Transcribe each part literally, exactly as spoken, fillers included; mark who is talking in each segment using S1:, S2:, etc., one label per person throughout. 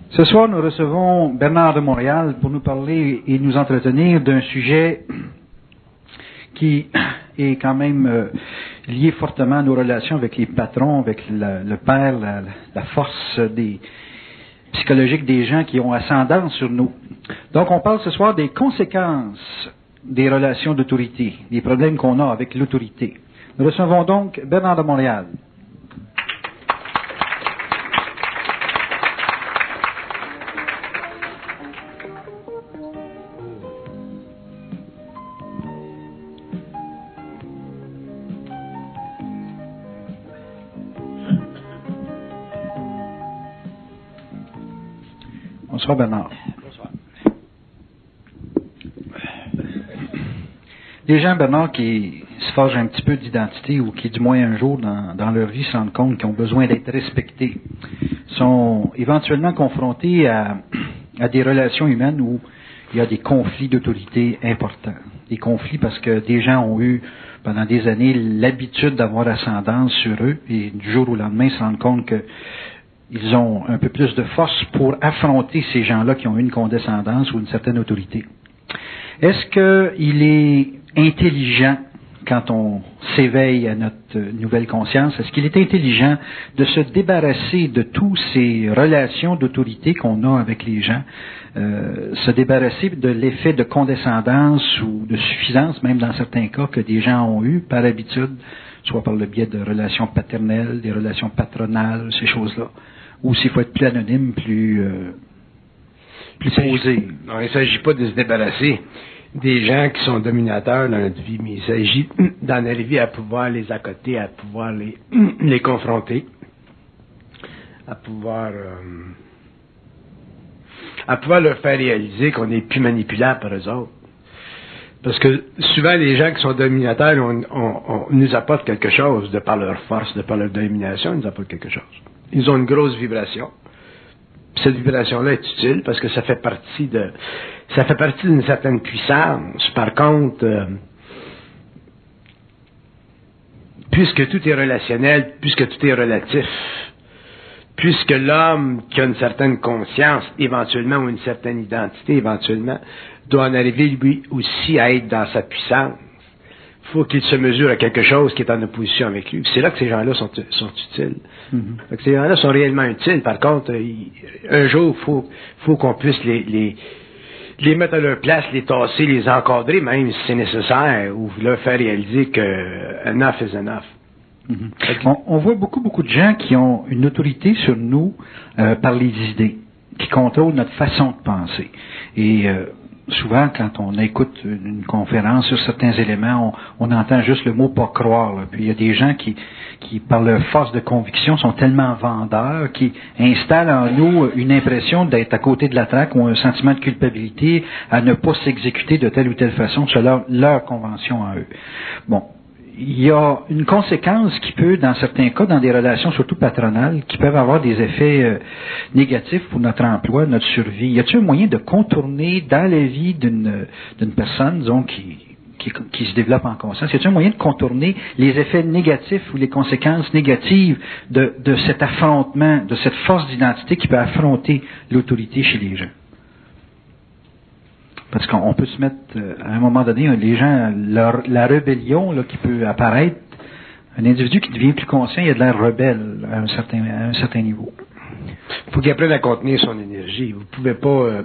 S1: Ce soir, nous recevons Bernard de Montréal pour nous parler et nous entretenir d'un sujet qui est quand même euh, lié fortement à nos relations avec les patrons, avec la, le père, la, la force des, psychologique des gens qui ont ascendance sur nous. Donc, on parle ce soir des conséquences des relations d'autorité, des problèmes qu'on a avec l'autorité. Nous recevons donc Bernard de Montréal. Bonsoir Bernard.
S2: Bonsoir. Les
S1: gens, Bernard, qui se forgent un petit peu d'identité ou qui, du moins un jour dans, dans leur vie, se rendent compte qu'ils ont besoin d'être respectés, sont éventuellement confrontés à, à des relations humaines où il y a des conflits d'autorité importants. Des conflits parce que des gens ont eu, pendant des années, l'habitude d'avoir ascendance sur eux et du jour au lendemain se rendent compte que ils ont un peu plus de force pour affronter ces gens-là qui ont une condescendance ou une certaine autorité. Est-ce qu'il est intelligent, quand on s'éveille à notre nouvelle conscience, est-ce qu'il est intelligent de se débarrasser de toutes ces relations d'autorité qu'on a avec les gens, euh, se débarrasser de l'effet de condescendance ou de suffisance, même dans certains cas, que des gens ont eu par habitude, soit par le biais de relations paternelles, des relations patronales, ces choses-là, ou s'il faut être plus anonyme, plus, euh, plus posé.
S2: Non, il ne s'agit pas de se débarrasser des gens qui sont dominateurs dans notre vie, mais il s'agit d'en arriver à pouvoir les accoter, à pouvoir les, les confronter, à pouvoir, euh, à pouvoir leur faire réaliser qu'on n'est plus manipulable par eux autres. Parce que souvent, les gens qui sont dominateurs on, on, on nous apportent quelque chose de par leur force, de par leur domination, ils nous apportent quelque chose. Ils ont une grosse vibration. Cette vibration-là est utile parce que ça fait partie de, ça fait partie d'une certaine puissance. Par contre, euh, puisque tout est relationnel, puisque tout est relatif, puisque l'homme qui a une certaine conscience, éventuellement, ou une certaine identité, éventuellement, doit en arriver, lui aussi, à être dans sa puissance, il faut qu'il se mesure à quelque chose qui est en opposition avec lui. C'est là que ces gens-là sont, sont utiles. Mm-hmm. Fait que ces gens-là sont réellement utiles. Par contre, il, un jour, il faut, faut qu'on puisse les, les, les mettre à leur place, les tasser, les encadrer, même si c'est nécessaire, ou leur faire réaliser que enough is enough.
S1: Mm-hmm. On, on voit beaucoup, beaucoup de gens qui ont une autorité sur nous euh, par les idées, qui contrôlent notre façon de penser. Et euh, souvent, quand on écoute une conférence sur certains éléments, on, on entend juste le mot « pas croire ». Là. Puis il y a des gens qui, qui, par leur force de conviction, sont tellement vendeurs, qui installent en nous une impression d'être à côté de la traque ou un sentiment de culpabilité à ne pas s'exécuter de telle ou telle façon selon leur convention à eux. Bon. Il y a une conséquence qui peut, dans certains cas, dans des relations surtout patronales, qui peuvent avoir des effets euh, négatifs pour notre emploi, notre survie. Y a-t-il un moyen de contourner dans la vie d'une d'une personne, disons, qui, qui, qui se développe en conscience, y a-t-il un moyen de contourner les effets négatifs ou les conséquences négatives de, de cet affrontement, de cette force d'identité qui peut affronter l'autorité chez les gens? Parce qu'on peut se mettre, à un moment donné, les gens, leur, la rébellion là, qui peut apparaître, un individu qui devient plus conscient, il a de l'air rebelle à un certain, à un certain niveau.
S2: Il faut qu'il apprenne à contenir son énergie. Vous pouvez pas, euh,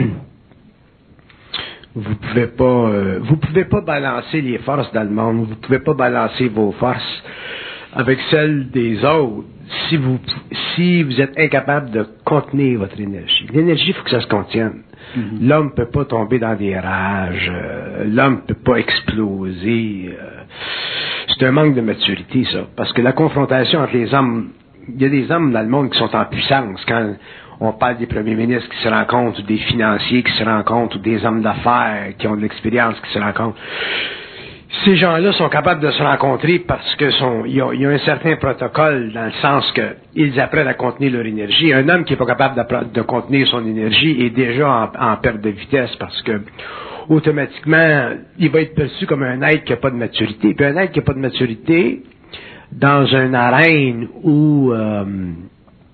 S2: vous pouvez pas, euh, vous pouvez pas balancer les forces dans le monde. Vous pouvez pas balancer vos forces avec celles des autres si vous, si vous êtes incapable de contenir votre énergie. L'énergie, il faut que ça se contienne. Mm-hmm. L'homme ne peut pas tomber dans des rages. Euh, l'homme ne peut pas exploser. Euh, c'est un manque de maturité, ça. Parce que la confrontation entre les hommes, il y a des hommes dans le monde qui sont en puissance. Quand on parle des premiers ministres qui se rencontrent, ou des financiers qui se rencontrent, ou des hommes d'affaires qui ont de l'expérience qui se rencontrent, ces gens-là sont capables de se rencontrer parce que sont, il y a, il y a un certain protocole dans le sens que ils apprennent à contenir leur énergie. Un homme qui n'est pas capable de, de contenir son énergie est déjà en, en perte de vitesse parce que automatiquement, il va être perçu comme un être qui n'a pas de maturité. Puis un être qui n'a pas de maturité, dans une arène où euh,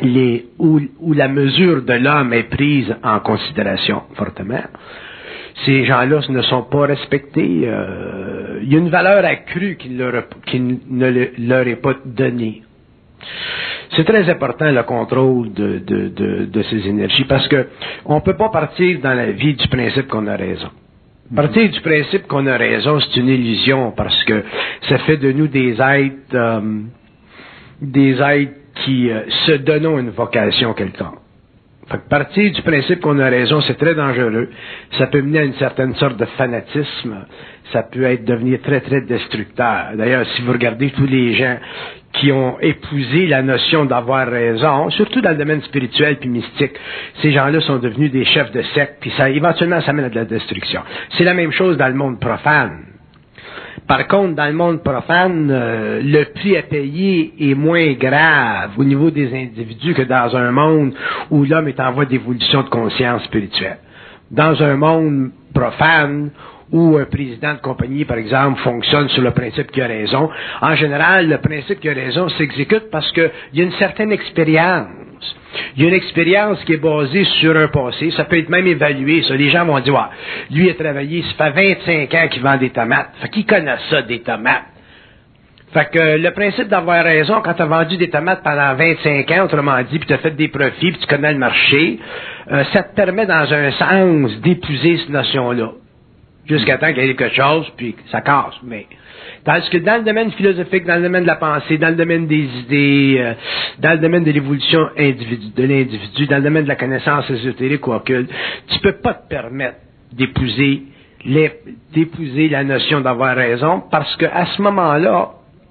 S2: les, où, où la mesure de l'homme est prise en considération fortement, ces gens-là ne sont pas respectés. Euh, il y a une valeur accrue qui, leur, qui ne leur est pas donnée. C'est très important le contrôle de, de, de, de ces énergies parce que on ne peut pas partir dans la vie du principe qu'on a raison. Partir du principe qu'on a raison, c'est une illusion parce que ça fait de nous des êtres, euh, des êtres qui euh, se donnent une vocation quelconque. Fait que partir du principe qu'on a raison, c'est très dangereux. Ça peut mener à une certaine sorte de fanatisme. Ça peut être devenir très, très destructeur. D'ailleurs, si vous regardez tous les gens qui ont épousé la notion d'avoir raison, surtout dans le domaine spirituel puis mystique, ces gens-là sont devenus des chefs de secte, puis ça, éventuellement, ça mène à de la destruction. C'est la même chose dans le monde profane. Par contre, dans le monde profane, euh, le prix à payer est moins grave au niveau des individus que dans un monde où l'homme est en voie d'évolution de conscience spirituelle. Dans un monde profane, où un président de compagnie, par exemple, fonctionne sur le principe qu'il a raison, en général, le principe qu'il a raison s'exécute parce qu'il y a une certaine expérience. Il y a une expérience qui est basée sur un passé. Ça peut être même évalué. Ça. Les gens vont dire, ouais, lui a travaillé, ça fait vingt-cinq ans qu'il vend des tomates. Fait qu'il connaît ça, des tomates. Fait que le principe d'avoir raison, quand tu as vendu des tomates pendant vingt-cinq ans, autrement dit, puis tu as fait des profits, puis tu connais le marché, euh, ça te permet dans un sens d'épouser cette notion-là. Jusqu'à temps qu'il y ait quelque chose, puis ça casse. Mais tandis que dans le domaine philosophique, dans le domaine de la pensée, dans le domaine des idées, euh, dans le domaine de l'évolution individu, de l'individu, dans le domaine de la connaissance ésotérique ou occulte, tu peux pas te permettre d'épouser, les, d'épouser la notion d'avoir raison, parce que à ce moment-là,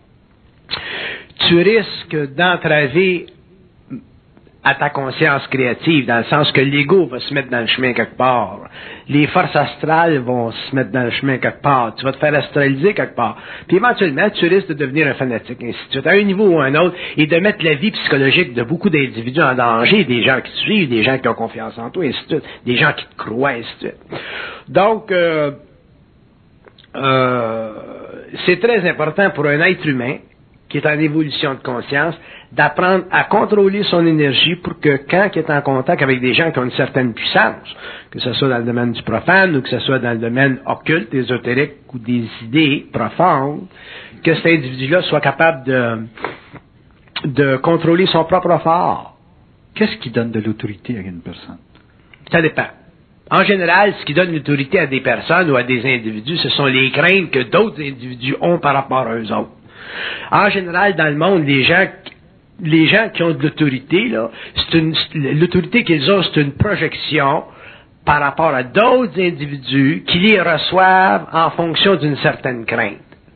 S2: tu risques d'entraver à ta conscience créative, dans le sens que l'ego va se mettre dans le chemin quelque part. Les forces astrales vont se mettre dans le chemin quelque part. Tu vas te faire astraliser quelque part. Puis éventuellement, tu risques de devenir un fanatique, ainsi de suite, à un niveau ou à un autre, et de mettre la vie psychologique de beaucoup d'individus en danger, des gens qui te suivent, des gens qui ont confiance en toi, ainsi de suite, des gens qui te croient, ainsi de suite. Donc, euh, euh, c'est très important pour un être humain qui est en évolution de conscience, d'apprendre à contrôler son énergie pour que quand il est en contact avec des gens qui ont une certaine puissance, que ce soit dans le domaine du profane ou que ce soit dans le domaine occulte, ésotérique ou des idées profondes, que cet individu-là soit capable de, de contrôler son propre effort.
S1: Qu'est-ce qui donne de l'autorité à une personne?
S2: Ça dépend. En général, ce qui donne l'autorité à des personnes ou à des individus, ce sont les craintes que d'autres individus ont par rapport à eux autres. En général, dans le monde, les gens, les gens qui ont de l'autorité, là, c'est une, l'autorité qu'ils ont, c'est une projection par rapport à d'autres individus qui les reçoivent en fonction d'une certaine crainte.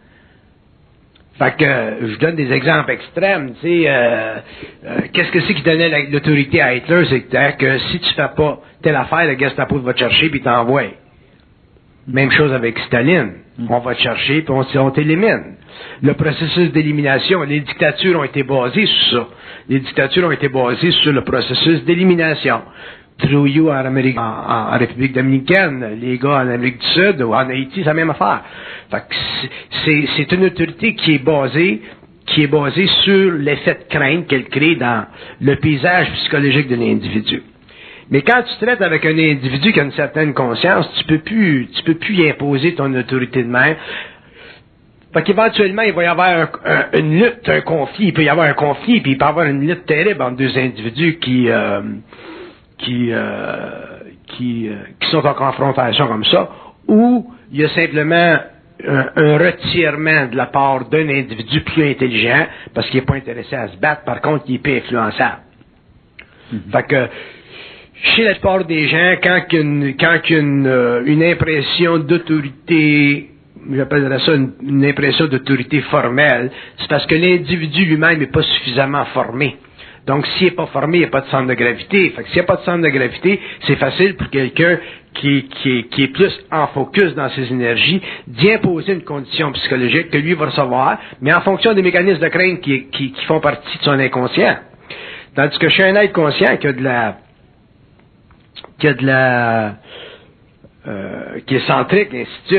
S2: Fait que, je vous donne des exemples extrêmes, tu sais, euh, euh, qu'est-ce que c'est qui donnait la, l'autorité à Hitler? C'est que si tu fais pas telle affaire, le Gestapo va te chercher puis t'envoie. Même chose avec Staline. On va te chercher puis on, on t'élimine. Le processus d'élimination, les dictatures ont été basées sur ça. Les dictatures ont été basées sur le processus d'élimination. Trujillo en, Amérique, en, en, en République dominicaine, les gars en Amérique du Sud ou en Haïti, c'est la même affaire. Fait que c'est, c'est une autorité qui est basée, qui est basée sur l'effet de crainte qu'elle crée dans le paysage psychologique de l'individu. Mais quand tu traites avec un individu qui a une certaine conscience, tu peux plus, tu peux plus y imposer ton autorité de main. Fait qu'éventuellement, il va y avoir un, un, une lutte, un conflit. Il peut y avoir un conflit, puis il peut y avoir une lutte terrible entre deux individus qui, euh, qui, euh, qui, euh, qui sont en confrontation comme ça, ou il y a simplement un, un retirement de la part d'un individu plus intelligent, parce qu'il n'est pas intéressé à se battre, par contre, il est peu influençable. Mm-hmm. Fait que, chez la plupart des gens, quand une, quand une, euh, une impression d'autorité, j'appellerais ça une, une impression d'autorité formelle, c'est parce que l'individu lui-même n'est pas suffisamment formé. Donc, s'il n'est pas formé, il n'y a pas de centre de gravité. Fait que s'il n'y a pas de centre de gravité, c'est facile pour quelqu'un qui, qui, est, qui est plus en focus dans ses énergies d'y imposer une condition psychologique que lui va recevoir, mais en fonction des mécanismes de crainte qui, qui, qui font partie de son inconscient. Tandis que chez un être conscient qui a de la qui a de la euh, qui est centrique, ainsi de suite,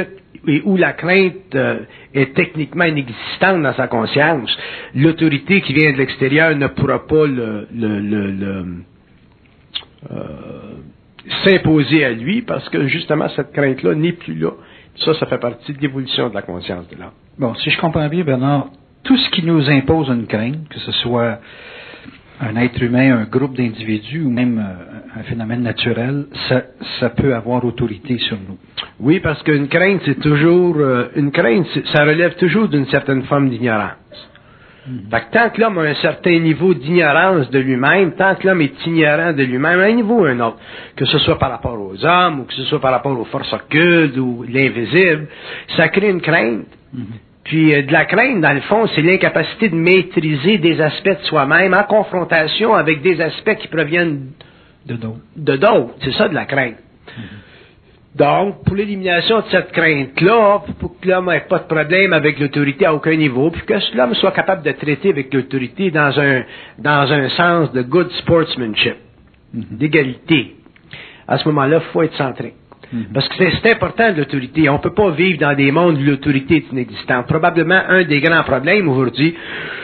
S2: et où la crainte euh, est techniquement inexistante dans sa conscience, l'autorité qui vient de l'extérieur ne pourra pas le, le, le, le euh, s'imposer à lui parce que justement cette crainte-là n'est plus là. Ça, ça fait partie de l'évolution de la conscience de l'âme.
S1: Bon, si je comprends bien, Bernard, tout ce qui nous impose une crainte, que ce soit un être humain, un groupe d'individus ou même euh, un phénomène naturel, ça, ça peut avoir autorité sur nous.
S2: Oui, parce qu'une crainte, c'est toujours... Euh, une crainte, ça relève toujours d'une certaine forme d'ignorance. Mm-hmm. Fait que tant que l'homme a un certain niveau d'ignorance de lui-même, tant que l'homme est ignorant de lui-même, à un niveau ou un autre, que ce soit par rapport aux hommes, ou que ce soit par rapport aux forces occultes, ou l'invisible, ça crée une crainte. Mm-hmm. Puis euh, de la crainte, dans le fond, c'est l'incapacité de maîtriser des aspects de soi-même en confrontation avec des aspects qui proviennent
S1: de d'autres.
S2: De d'autres. C'est ça de la crainte. Mm-hmm. Donc, pour l'élimination de cette crainte-là, pour que l'homme n'ait pas de problème avec l'autorité à aucun niveau, puis que l'homme soit capable de traiter avec l'autorité dans un, dans un sens de good sportsmanship, mm-hmm. d'égalité, à ce moment-là, il faut être centré. Parce que c'est, c'est important de l'autorité. On ne peut pas vivre dans des mondes où l'autorité est inexistante. Probablement un des grands problèmes aujourd'hui,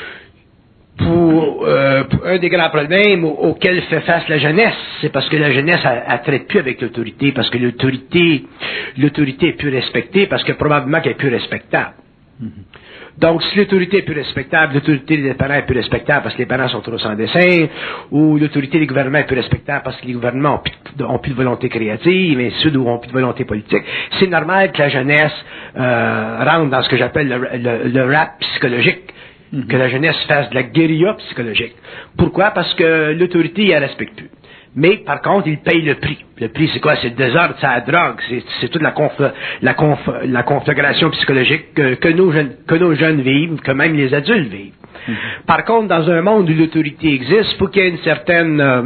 S2: pour, euh, pour un des grands problèmes auxquels fait face la jeunesse, c'est parce que la jeunesse ne traite plus avec l'autorité, parce que l'autorité, l'autorité est plus respectée, parce que probablement qu'elle est plus respectable. Mm-hmm. Donc, si l'autorité est plus respectable, l'autorité des parents est plus respectable parce que les parents sont trop sans dessin, ou l'autorité des gouvernements est plus respectable parce que les gouvernements ont plus, ont plus de volonté créative, et ceux n'ont plus de volonté politique, c'est normal que la jeunesse euh, rentre dans ce que j'appelle le, le, le rap psychologique, mm-hmm. que la jeunesse fasse de la guérilla psychologique. Pourquoi? Parce que l'autorité, elle ne respecte plus. Mais, par contre, il paye le prix. Le prix, c'est quoi? C'est le désordre, c'est la drogue, c'est, c'est toute la, conf, la, conf, la conflagration psychologique que, que, nos jeunes, que nos jeunes vivent, que même les adultes vivent. Mm-hmm. Par contre, dans un monde où l'autorité existe, faut qu'il y ait une certaine... Euh,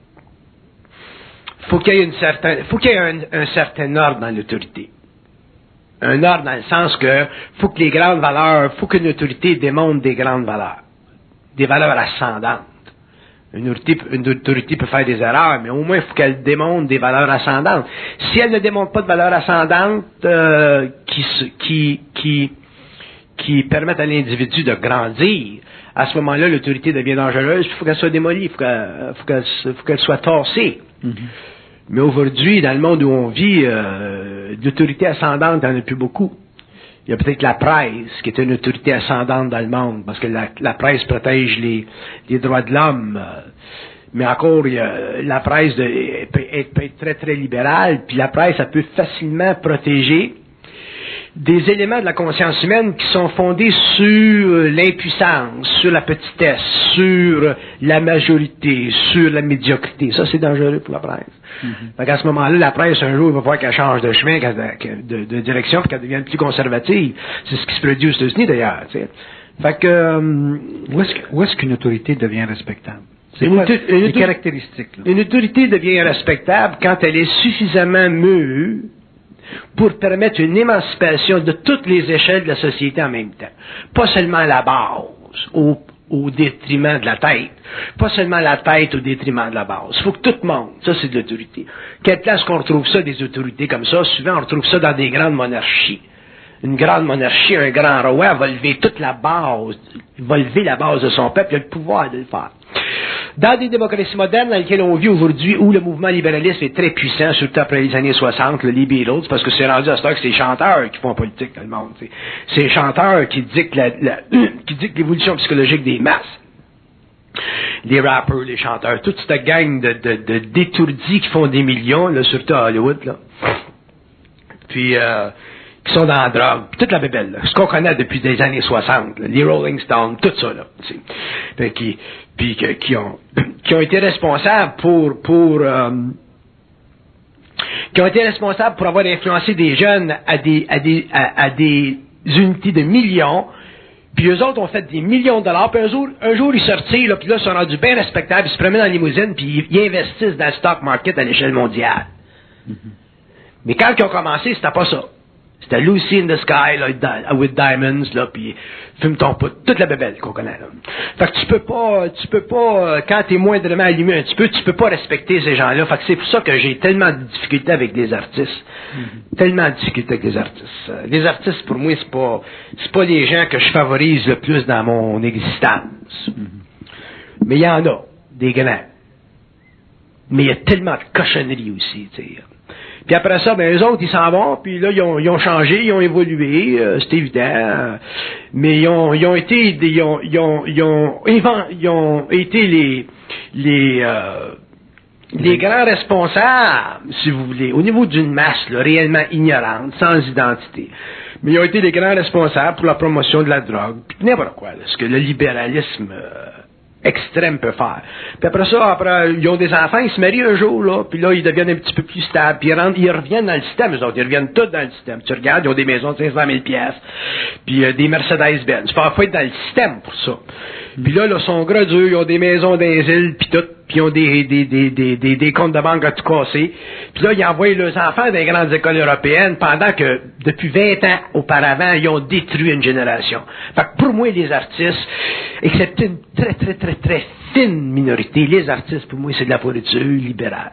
S2: faut qu'il y ait une certaine... faut qu'il y ait un, un certain ordre dans l'autorité. Un ordre dans le sens que faut que les grandes valeurs... faut qu'une autorité démontre des grandes valeurs. Des valeurs ascendantes. Une autorité, une autorité peut faire des erreurs, mais au moins il faut qu'elle démontre des valeurs ascendantes. Si elle ne démontre pas de valeurs ascendantes euh, qui, qui, qui, qui permettent à l'individu de grandir, à ce moment-là, l'autorité devient dangereuse, il faut qu'elle soit démolie, il faut qu'elle, faut qu'elle, faut qu'elle soit tassée. Mm-hmm. Mais aujourd'hui, dans le monde où on vit, euh, l'autorité ascendante, il n'y en a plus beaucoup. Il y a peut-être la presse, qui est une autorité ascendante dans le monde, parce que la, la presse protège les, les droits de l'homme. Mais encore, il y a, la presse de, peut, être, peut être très, très libérale, puis la presse, elle peut facilement protéger des éléments de la conscience humaine qui sont fondés sur l'impuissance, sur la petitesse, sur la majorité, sur la médiocrité. Ça, c'est dangereux pour la presse. Mm-hmm. Fait qu'à ce moment-là, la presse, un jour, il va falloir qu'elle change de chemin, de, de direction, puis qu'elle devienne plus conservative. C'est ce qui se produit aux États-Unis, d'ailleurs. T'sais. Fait que... Euh,
S1: où, est-ce que où est-ce qu'une autorité devient respectable? C'est
S2: une,
S1: quoi
S2: auto- une,
S1: les caractéristiques? Là?
S2: Une autorité devient respectable quand elle est suffisamment mûre pour permettre une émancipation de toutes les échelles de la société en même temps. Pas seulement la base, au, au détriment de la tête. Pas seulement la tête au détriment de la base. Il faut que tout le monde, ça c'est de l'autorité. Quelle place qu'on retrouve ça, des autorités comme ça? Souvent on retrouve ça dans des grandes monarchies. Une grande monarchie, un grand roi va lever toute la base, va lever la base de son peuple, il a le pouvoir de le faire. Dans des démocraties modernes dans lesquelles on vit aujourd'hui, où le mouvement libéraliste est très puissant, surtout après les années soixante, le les Beatles, parce que c'est rendu à ce temps que c'est les chanteurs qui font politique dans le monde. T'sais. C'est les chanteurs qui dictent, la, la, qui dictent l'évolution psychologique des masses. Les rappers, les chanteurs, toute cette gang de, de, de d'étourdis qui font des millions, là, surtout à Hollywood, là. Puis, euh, qui sont dans la drogue, puis toute la bébelle, là, ce qu'on connaît depuis les années soixante, là, les Rolling Stones, tout ça, là, fait, qui, puis que, qui ont qui ont été responsables pour pour euh, qui ont été responsables pour avoir influencé des jeunes à des à des à, à des unités de millions, puis eux autres ont fait des millions de dollars, puis un jour, un jour ils sortirent, là, puis là ils sont rendus bien respectables, ils se promènent en limousine, puis ils, ils investissent dans le stock market à l'échelle mondiale. Mm-hmm. Mais quand ils ont commencé, c'était pas ça. C'était Lucy in the Sky, là, with Diamonds, là, puis fume ton pot, toute la bébelle qu'on connaît, là. Fait que tu peux pas, tu peux pas, quand t'es moindrement allumé un petit peu, tu peux pas respecter ces gens-là. Fait que c'est pour ça que j'ai tellement de difficultés avec des artistes. Mm-hmm. Tellement de difficultés avec des artistes. Les artistes, pour moi, c'est pas, c'est pas les gens que je favorise le plus dans mon existence. Mm-hmm. Mais il y en a, des grands. Mais il y a tellement de cochonneries aussi, tu sais. Puis après ça, ben eux autres, ils s'en vont, puis là, ils ont, ils ont changé, ils ont évolué, euh, c'est évident. Euh, mais ils ont, ils ont été, ils ont, ils ont, ils ont, ils ont été les, les, euh, les grands responsables, si vous voulez, au niveau d'une masse là, réellement ignorante, sans identité. Mais ils ont été les grands responsables pour la promotion de la drogue, puis n'importe quoi, là, ce que le libéralisme euh, extrême peut faire. Puis après ça, après, ils ont des enfants, ils se marient un jour, là, puis là, ils deviennent un petit peu plus stables, puis ils, rentrent, ils reviennent dans le système, eux autres, ils reviennent tous dans le système. Tu regardes, ils ont des maisons de cinq cent mille piastres, puis euh, des Mercedes-Benz. Il faut être dans le système pour ça. Puis là, là, ils sont gradus, ils ont des maisons d'asile, puis tout, puis ils ont des, des, des, des, des, des comptes de banque à tout casser. Puis là, ils envoient leurs enfants dans les grandes écoles européennes, pendant que, depuis vingt ans auparavant, ils ont détruit une génération. Fait que pour moi, les artistes, excepté une très, très, très, très fine minorité, les artistes, pour moi, c'est de la pourriture libérale.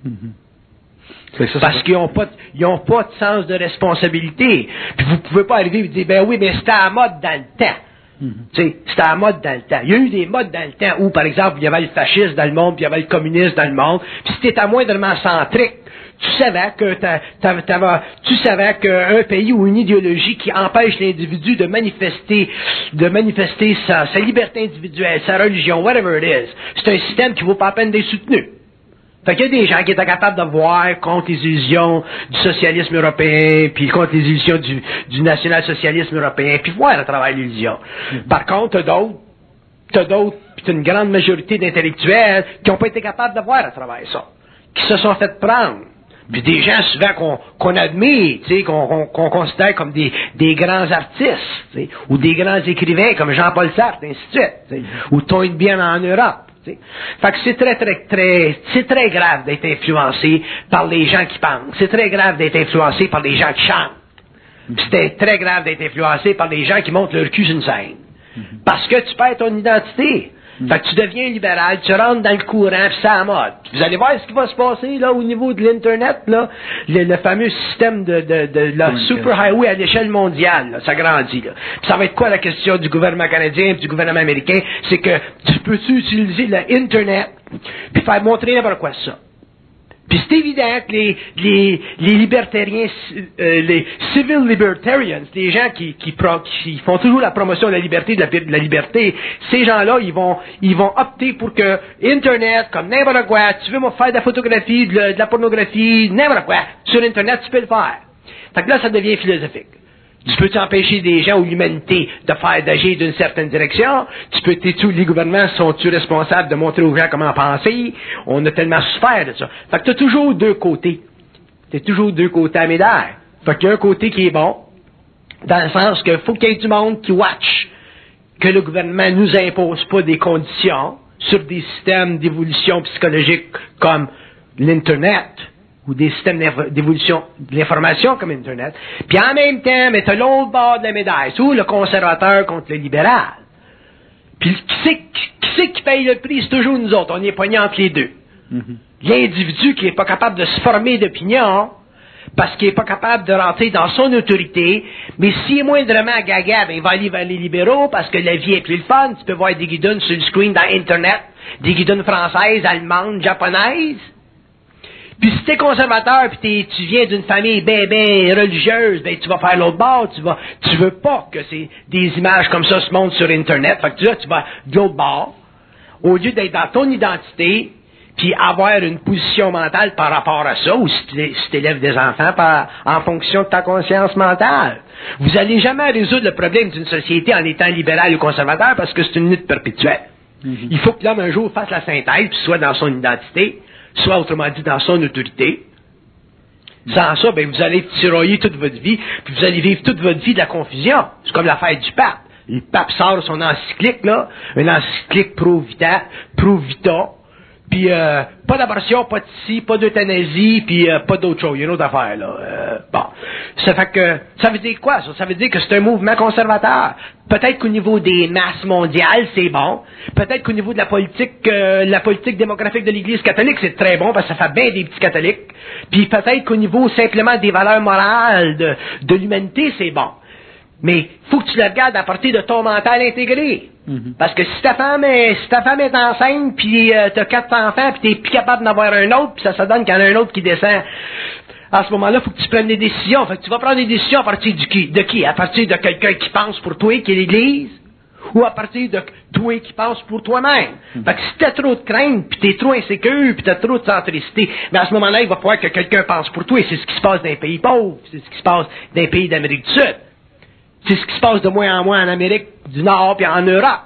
S2: Mm-hmm. Ça, parce qu'ils n'ont pas, ils ont pas de sens de responsabilité. Puis vous pouvez pas arriver et dire, ben oui, mais c'était à la mode dans le temps. Mm-hmm. Tu sais, c'était à la mode dans le temps. Il y a eu des modes dans le temps où, par exemple, il y avait le fascisme dans le monde, puis il y avait le communisme dans le monde. Puis si t'étais moindrement centrique, tu savais que t'as, t'as, t'avais, tu savais qu'un pays ou une idéologie qui empêche l'individu de manifester, de manifester sa, sa liberté individuelle, sa religion, whatever it is, c'est un système qui vaut pas la peine d'être soutenu. Fait qu'il y a des gens qui étaient capables de voir contre les illusions du socialisme européen, puis contre les illusions du, du national-socialisme européen, puis voir à travers l'illusion. Mm-hmm. Par contre, t'as d'autres, t'as d'autres, puis t'as une grande majorité d'intellectuels qui n'ont pas été capables de voir à travers ça, qui se sont fait prendre. Puis des gens souvent qu'on, qu'on admire, tu sais, qu'on, qu'on, qu'on considère comme des, des grands artistes, tu sais, ou des grands écrivains comme Jean-Paul Sartre, ainsi de suite, tu sais, ou Toynbee en Europe. Fait que c'est très, très, très, c'est très grave d'être influencé par les gens qui pensent. C'est très grave d'être influencé par les gens qui chantent. Puis c'est très grave d'être influencé par les gens qui montent leur cul sur une scène. Parce que tu perds ton identité. Fait que tu deviens libéral, tu rentres dans le courant, puis c'est à la mode. Vous allez voir ce qui va se passer là au niveau de l'Internet, là, le, le fameux système de, de, de la oui, super highway à l'échelle mondiale, là, ça grandit. Là. Puis ça va être quoi la question du gouvernement canadien et du gouvernement américain? C'est que tu peux-tu utiliser l'Internet puis faire montrer n'importe quoi ça. Puis c'est évident que les, les, les libertariens, euh, les civil libertarians, les gens qui, qui, pro, qui font toujours la promotion de la liberté, de la, de la liberté, ces gens-là, ils vont, ils vont opter pour que Internet, comme n'importe quoi, tu veux me faire de la photographie, de la, de la pornographie, n'importe quoi, sur Internet, tu peux le faire. Fait que là, ça devient philosophique. Tu peux empêcher des gens ou l'humanité de faire, d'agir d'une certaine direction. Tu peux, tous les gouvernements sont-ils responsables de montrer aux gens comment penser? On a tellement souffert de ça. Fait que t'as toujours deux côtés. T'as toujours deux côtés à la médaille. Fait qu'il y a un côté qui est bon, dans le sens qu'il faut qu'il y ait du monde qui watch que le gouvernement nous impose pas des conditions sur des systèmes d'évolution psychologique comme l'Internet, ou des systèmes d'évolution de l'information comme Internet. Puis en même temps, mais t'as l'autre bord de la médaille, c'est où le conservateur contre le libéral. Puis qui c'est qui, c'est qui paye le prix? C'est toujours nous autres, on y est pognés entre les deux. Mm-hmm. L'individu qui est pas capable de se former d'opinion, parce qu'il est pas capable de rentrer dans son autorité, mais s'il est moindrement gaga, ben il va aller vers les libéraux, parce que la vie est plus le fun, tu peux voir des guidons sur le screen dans Internet, des guidons françaises, allemandes, japonaises. Puis si t'es conservateur puis tu viens d'une famille ben ben religieuse, ben tu vas faire l'autre bord, tu vas, tu veux pas que c'est des images comme ça se montrent sur Internet, fait que tu, là, tu vas de l'autre bord, au lieu d'être dans ton identité, puis avoir une position mentale par rapport à ça, ou si tu élèves des enfants par, en fonction de ta conscience mentale. Vous allez jamais résoudre le problème d'une société en étant libéral ou conservateur parce que c'est une lutte perpétuelle. Mm-hmm. Il faut que l'homme un jour fasse la synthèse, puis soit dans son identité, soit autrement dit dans son autorité. Sans ça, ben vous allez tirailler toute votre vie, puis vous allez vivre toute votre vie de la confusion. C'est comme l'affaire du pape. Le pape sort son encyclique, là, une encyclique pro-vita, pro-vita, Puis euh, pas d'abortion, pas de ci, pas d'euthanasie, puis euh, pas d'autre chose. Il y a une autre affaire, là. Euh, bon. Ça fait que ça veut dire quoi, ça? Ça veut dire que c'est un mouvement conservateur. Peut-être qu'au niveau des masses mondiales, c'est bon. Peut-être qu'au niveau de la politique, euh, la politique démographique de l'Église catholique, c'est très bon, parce que ça fait bien des petits catholiques. Puis peut-être qu'au niveau simplement des valeurs morales de, de l'humanité, c'est bon. Mais faut que tu le regardes à partir de ton mental intégré. Mm-hmm. Parce que si ta femme est, si ta femme est enceinte, puis euh, t'as quatre enfants, puis t'es plus capable d'en avoir un autre, puis ça se donne qu'il y en a un autre qui descend, à ce moment-là, faut que tu prennes des décisions. Fait que tu vas prendre des décisions à partir du qui, de qui? À partir de quelqu'un qui pense pour toi, qui est l'Église? Ou à partir de toi qui penses pour toi-même? Mm-hmm. Fait que si t'as trop de crainte, puis t'es trop insécure, puis t'as trop de centricité, mais à ce moment-là, il va falloir que quelqu'un pense pour toi. Et c'est ce qui se passe dans les pays pauvres. C'est ce qui se passe dans les pays d'Amérique du Sud. C'est ce qui se passe de moins en moins en Amérique du Nord puis en Europe.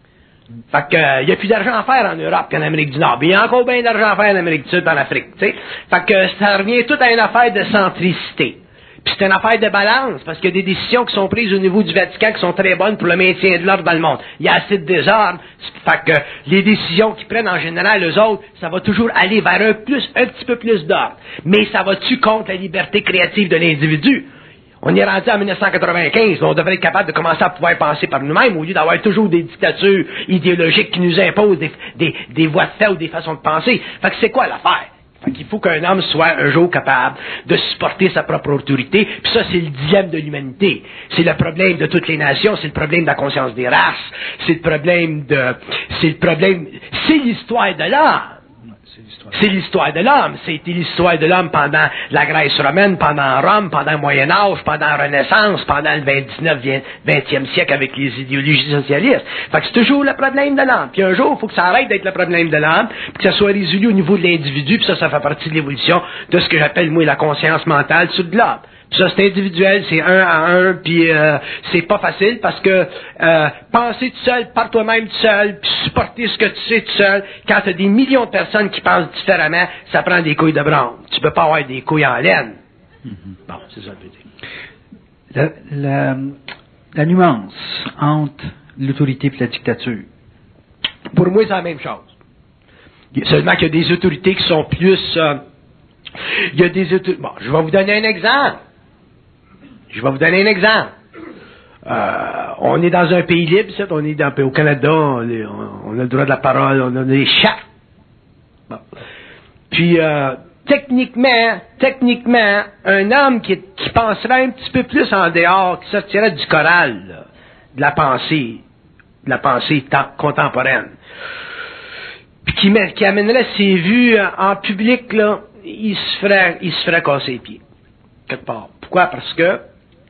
S2: Fait que, il euh, n'y a plus d'argent à faire en Europe qu'en Amérique du Nord. Mais il y a encore bien d'argent à faire en Amérique du Sud et en Afrique, tu sais. Fait que ça revient tout à une affaire de centricité. Puis c'est une affaire de balance, parce qu'il y a des décisions qui sont prises au niveau du Vatican qui sont très bonnes pour le maintien de l'ordre dans le monde. Il y a assez de désordre. Fait que les décisions qu'ils prennent en général, eux autres, ça va toujours aller vers un plus, un petit peu plus d'ordre. Mais ça va-tu contre la liberté créative de l'individu? On est rendu en mille neuf cent quatre-vingt-quinze, on devrait être capable de commencer à pouvoir penser par nous-mêmes au lieu d'avoir toujours des dictatures idéologiques qui nous imposent des, des, des voies de fait ou des façons de penser. Fait que c'est quoi l'affaire? Fait qu'il faut qu'un homme soit un jour capable de supporter sa propre autorité, puis ça, c'est le dilemme de l'humanité. C'est le problème de toutes les nations, c'est le problème de la conscience des races, c'est le problème de... c'est le problème... c'est l'histoire de l'homme. C'est l'histoire de l'homme. C'était l'histoire de l'homme pendant la Grèce romaine, pendant Rome, pendant le Moyen-Âge, pendant la Renaissance, pendant le dix-neuvième, vingtième siècle avec les idéologies socialistes. Fait que c'est toujours le problème de l'homme. Puis un jour, il faut que ça arrête d'être le problème de l'homme, puis que ça soit résolu au niveau de l'individu, puis ça, ça fait partie de l'évolution de ce que j'appelle, moi, la conscience mentale sur le globe. Puis ça, c'est individuel, c'est un à un, puis euh, c'est pas facile parce que euh, penser tout seul, par toi-même tout seul, puis supporter ce que tu sais tout seul, quand tu as des millions de personnes qui pensent différemment, ça prend des couilles de bronze. Tu peux pas avoir des couilles en laine. Mm-hmm. Bon, c'est ça le
S1: dire. La, la, la nuance entre l'autorité et la dictature.
S2: Pour moi, c'est la même chose. Seulement qu'il y a des autorités qui sont plus... Euh, il y a des autorités... Bon, je vais vous donner un exemple. Je vais vous donner un exemple. Euh, on est dans un pays libre, c'est, on est dans, au Canada, on, est, on a le droit de la parole, on a des chartes. Bon. Puis, euh, techniquement, techniquement, un homme qui, qui penserait un petit peu plus en dehors, qui sortirait du choral, là, de la pensée, de la pensée contemporaine, puis qui, met, qui amènerait ses vues en public, là, il se ferait, il se ferait casser les pieds. Quelque part. Pourquoi? Parce que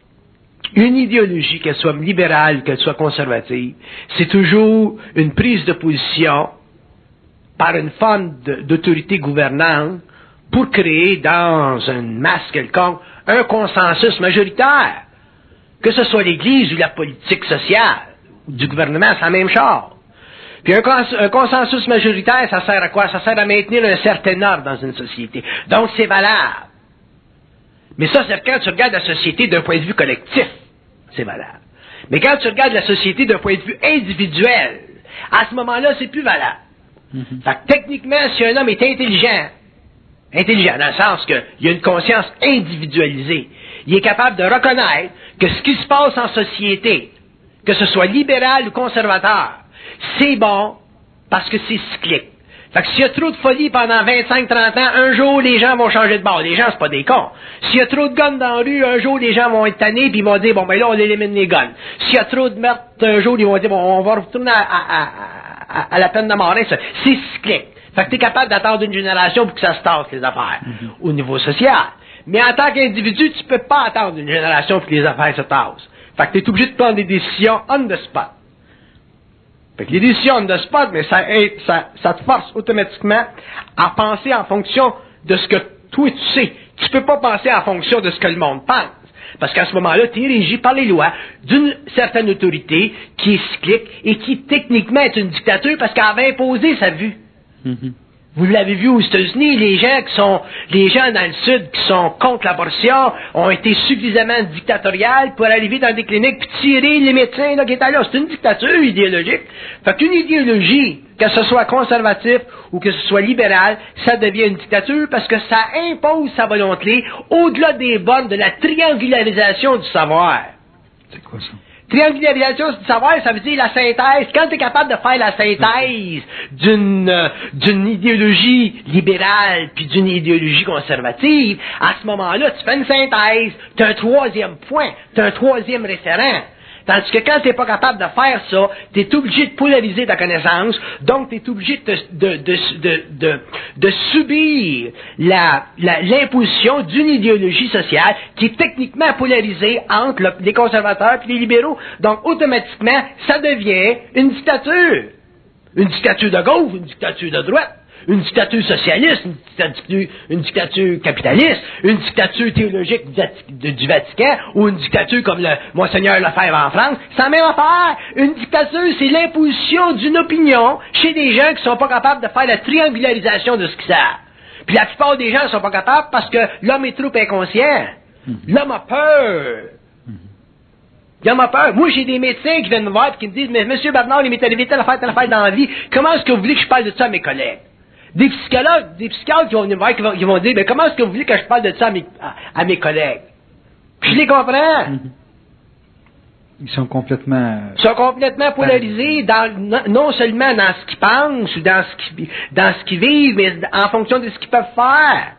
S2: une idéologie, qu'elle soit libérale, qu'elle soit conservative, c'est toujours une prise de position par une forme d'autorité gouvernante pour créer dans une masse quelconque un consensus majoritaire. Que ce soit l'Église ou la politique sociale ou du gouvernement, c'est la même chose. Puis un, cons un consensus majoritaire, ça sert à quoi? Ça sert à maintenir un certain ordre dans une société. Donc c'est valable. Mais ça, c'est quand tu regardes la société d'un point de vue collectif, c'est valable. Mais quand tu regardes la société d'un point de vue individuel, à ce moment-là, c'est plus valable. Mm-hmm. Fait que techniquement, si un homme est intelligent, intelligent dans le sens qu'il a une conscience individualisée, il est capable de reconnaître que ce qui se passe en société, que ce soit libéral ou conservateur, c'est bon parce que c'est cyclique. Fait que s'il y a trop de folie pendant vingt-cinq trente ans, un jour, les gens vont changer de bord. Les gens, c'est pas des cons. S'il y a trop de guns dans la rue, un jour, les gens vont être tannés, puis ils vont dire, bon, ben là, on élimine les guns. S'il y a trop de meurtres, un jour, ils vont dire, bon, on va retourner à, à, à, à la peine de mort. C'est cyclique. Fait que t'es capable d'attendre une génération pour que ça se tasse, les affaires, mm-hmm. au niveau social. Mais en tant qu'individu, tu peux pas attendre une génération pour que les affaires se tassent. Fait que t'es obligé de prendre des décisions on the spot. Fait que les décisions on the spot, mais ça, ça, ça te force automatiquement à penser en fonction de ce que toi tu sais. Tu peux pas penser en fonction de ce que le monde pense. Parce qu'à ce moment-là, tu es régi par les lois d'une certaine autorité qui est cyclique et qui techniquement est une dictature parce qu'elle va imposer sa vue. Mm-hmm. Vous l'avez vu aux États-Unis, les gens qui sont, les gens dans le Sud qui sont contre l'abortion ont été suffisamment dictatoriales pour arriver dans des cliniques puis tirer les médecins là, qui étaient là. C'est une dictature idéologique. Fait qu'une idéologie, que ce soit conservatif ou que ce soit libéral, ça devient une dictature parce que ça impose sa volonté au-delà des bornes de la triangularisation du savoir.
S1: C'est quoi ça?
S2: Triangularisation du savoir, ça veut dire la synthèse. Quand tu es capable de faire la synthèse d'une euh, d'une idéologie libérale puis d'une idéologie conservative, à ce moment-là, tu fais une synthèse. Tu as un troisième point, tu as un troisième référent. Tandis que quand tu n'es pas capable de faire ça, tu es obligé de polariser ta connaissance, donc tu es obligé de, de, de, de, de, de subir la, la, l'imposition d'une idéologie sociale qui est techniquement polarisée entre le, les conservateurs et les libéraux. Donc automatiquement, ça devient une dictature. Une dictature de gauche, une dictature de droite. Une dictature socialiste, une dictature, une dictature capitaliste, une dictature théologique du, du Vatican, ou une dictature comme le Monseigneur Lefebvre en France, c'est la même affaire. Une dictature, c'est l'imposition d'une opinion chez des gens qui ne sont pas capables de faire la triangularisation de ce qu'ils savent. Puis la plupart des gens ne sont pas capables parce que l'homme est trop inconscient. Mm-hmm. L'homme a peur. Mm-hmm. L'homme a peur. Moi, j'ai des médecins qui viennent me voir et qui me disent, mais Monsieur Bernard, il m'est arrivé telle affaire, telle affaire dans la vie, comment est-ce que vous voulez que je parle de ça à mes collègues? Des psychologues, des psychiatres qui vont venir me voir, qui vont, qui vont dire, mais comment est-ce que vous voulez que je parle de ça à mes, à, à mes collègues? Puis je les comprends. Mm-hmm.
S1: Ils sont complètement...
S2: Ils sont complètement polarisés, dans, non seulement dans ce qu'ils pensent, ou dans ce qu'ils, dans ce qu'ils vivent, mais en fonction de ce qu'ils peuvent faire.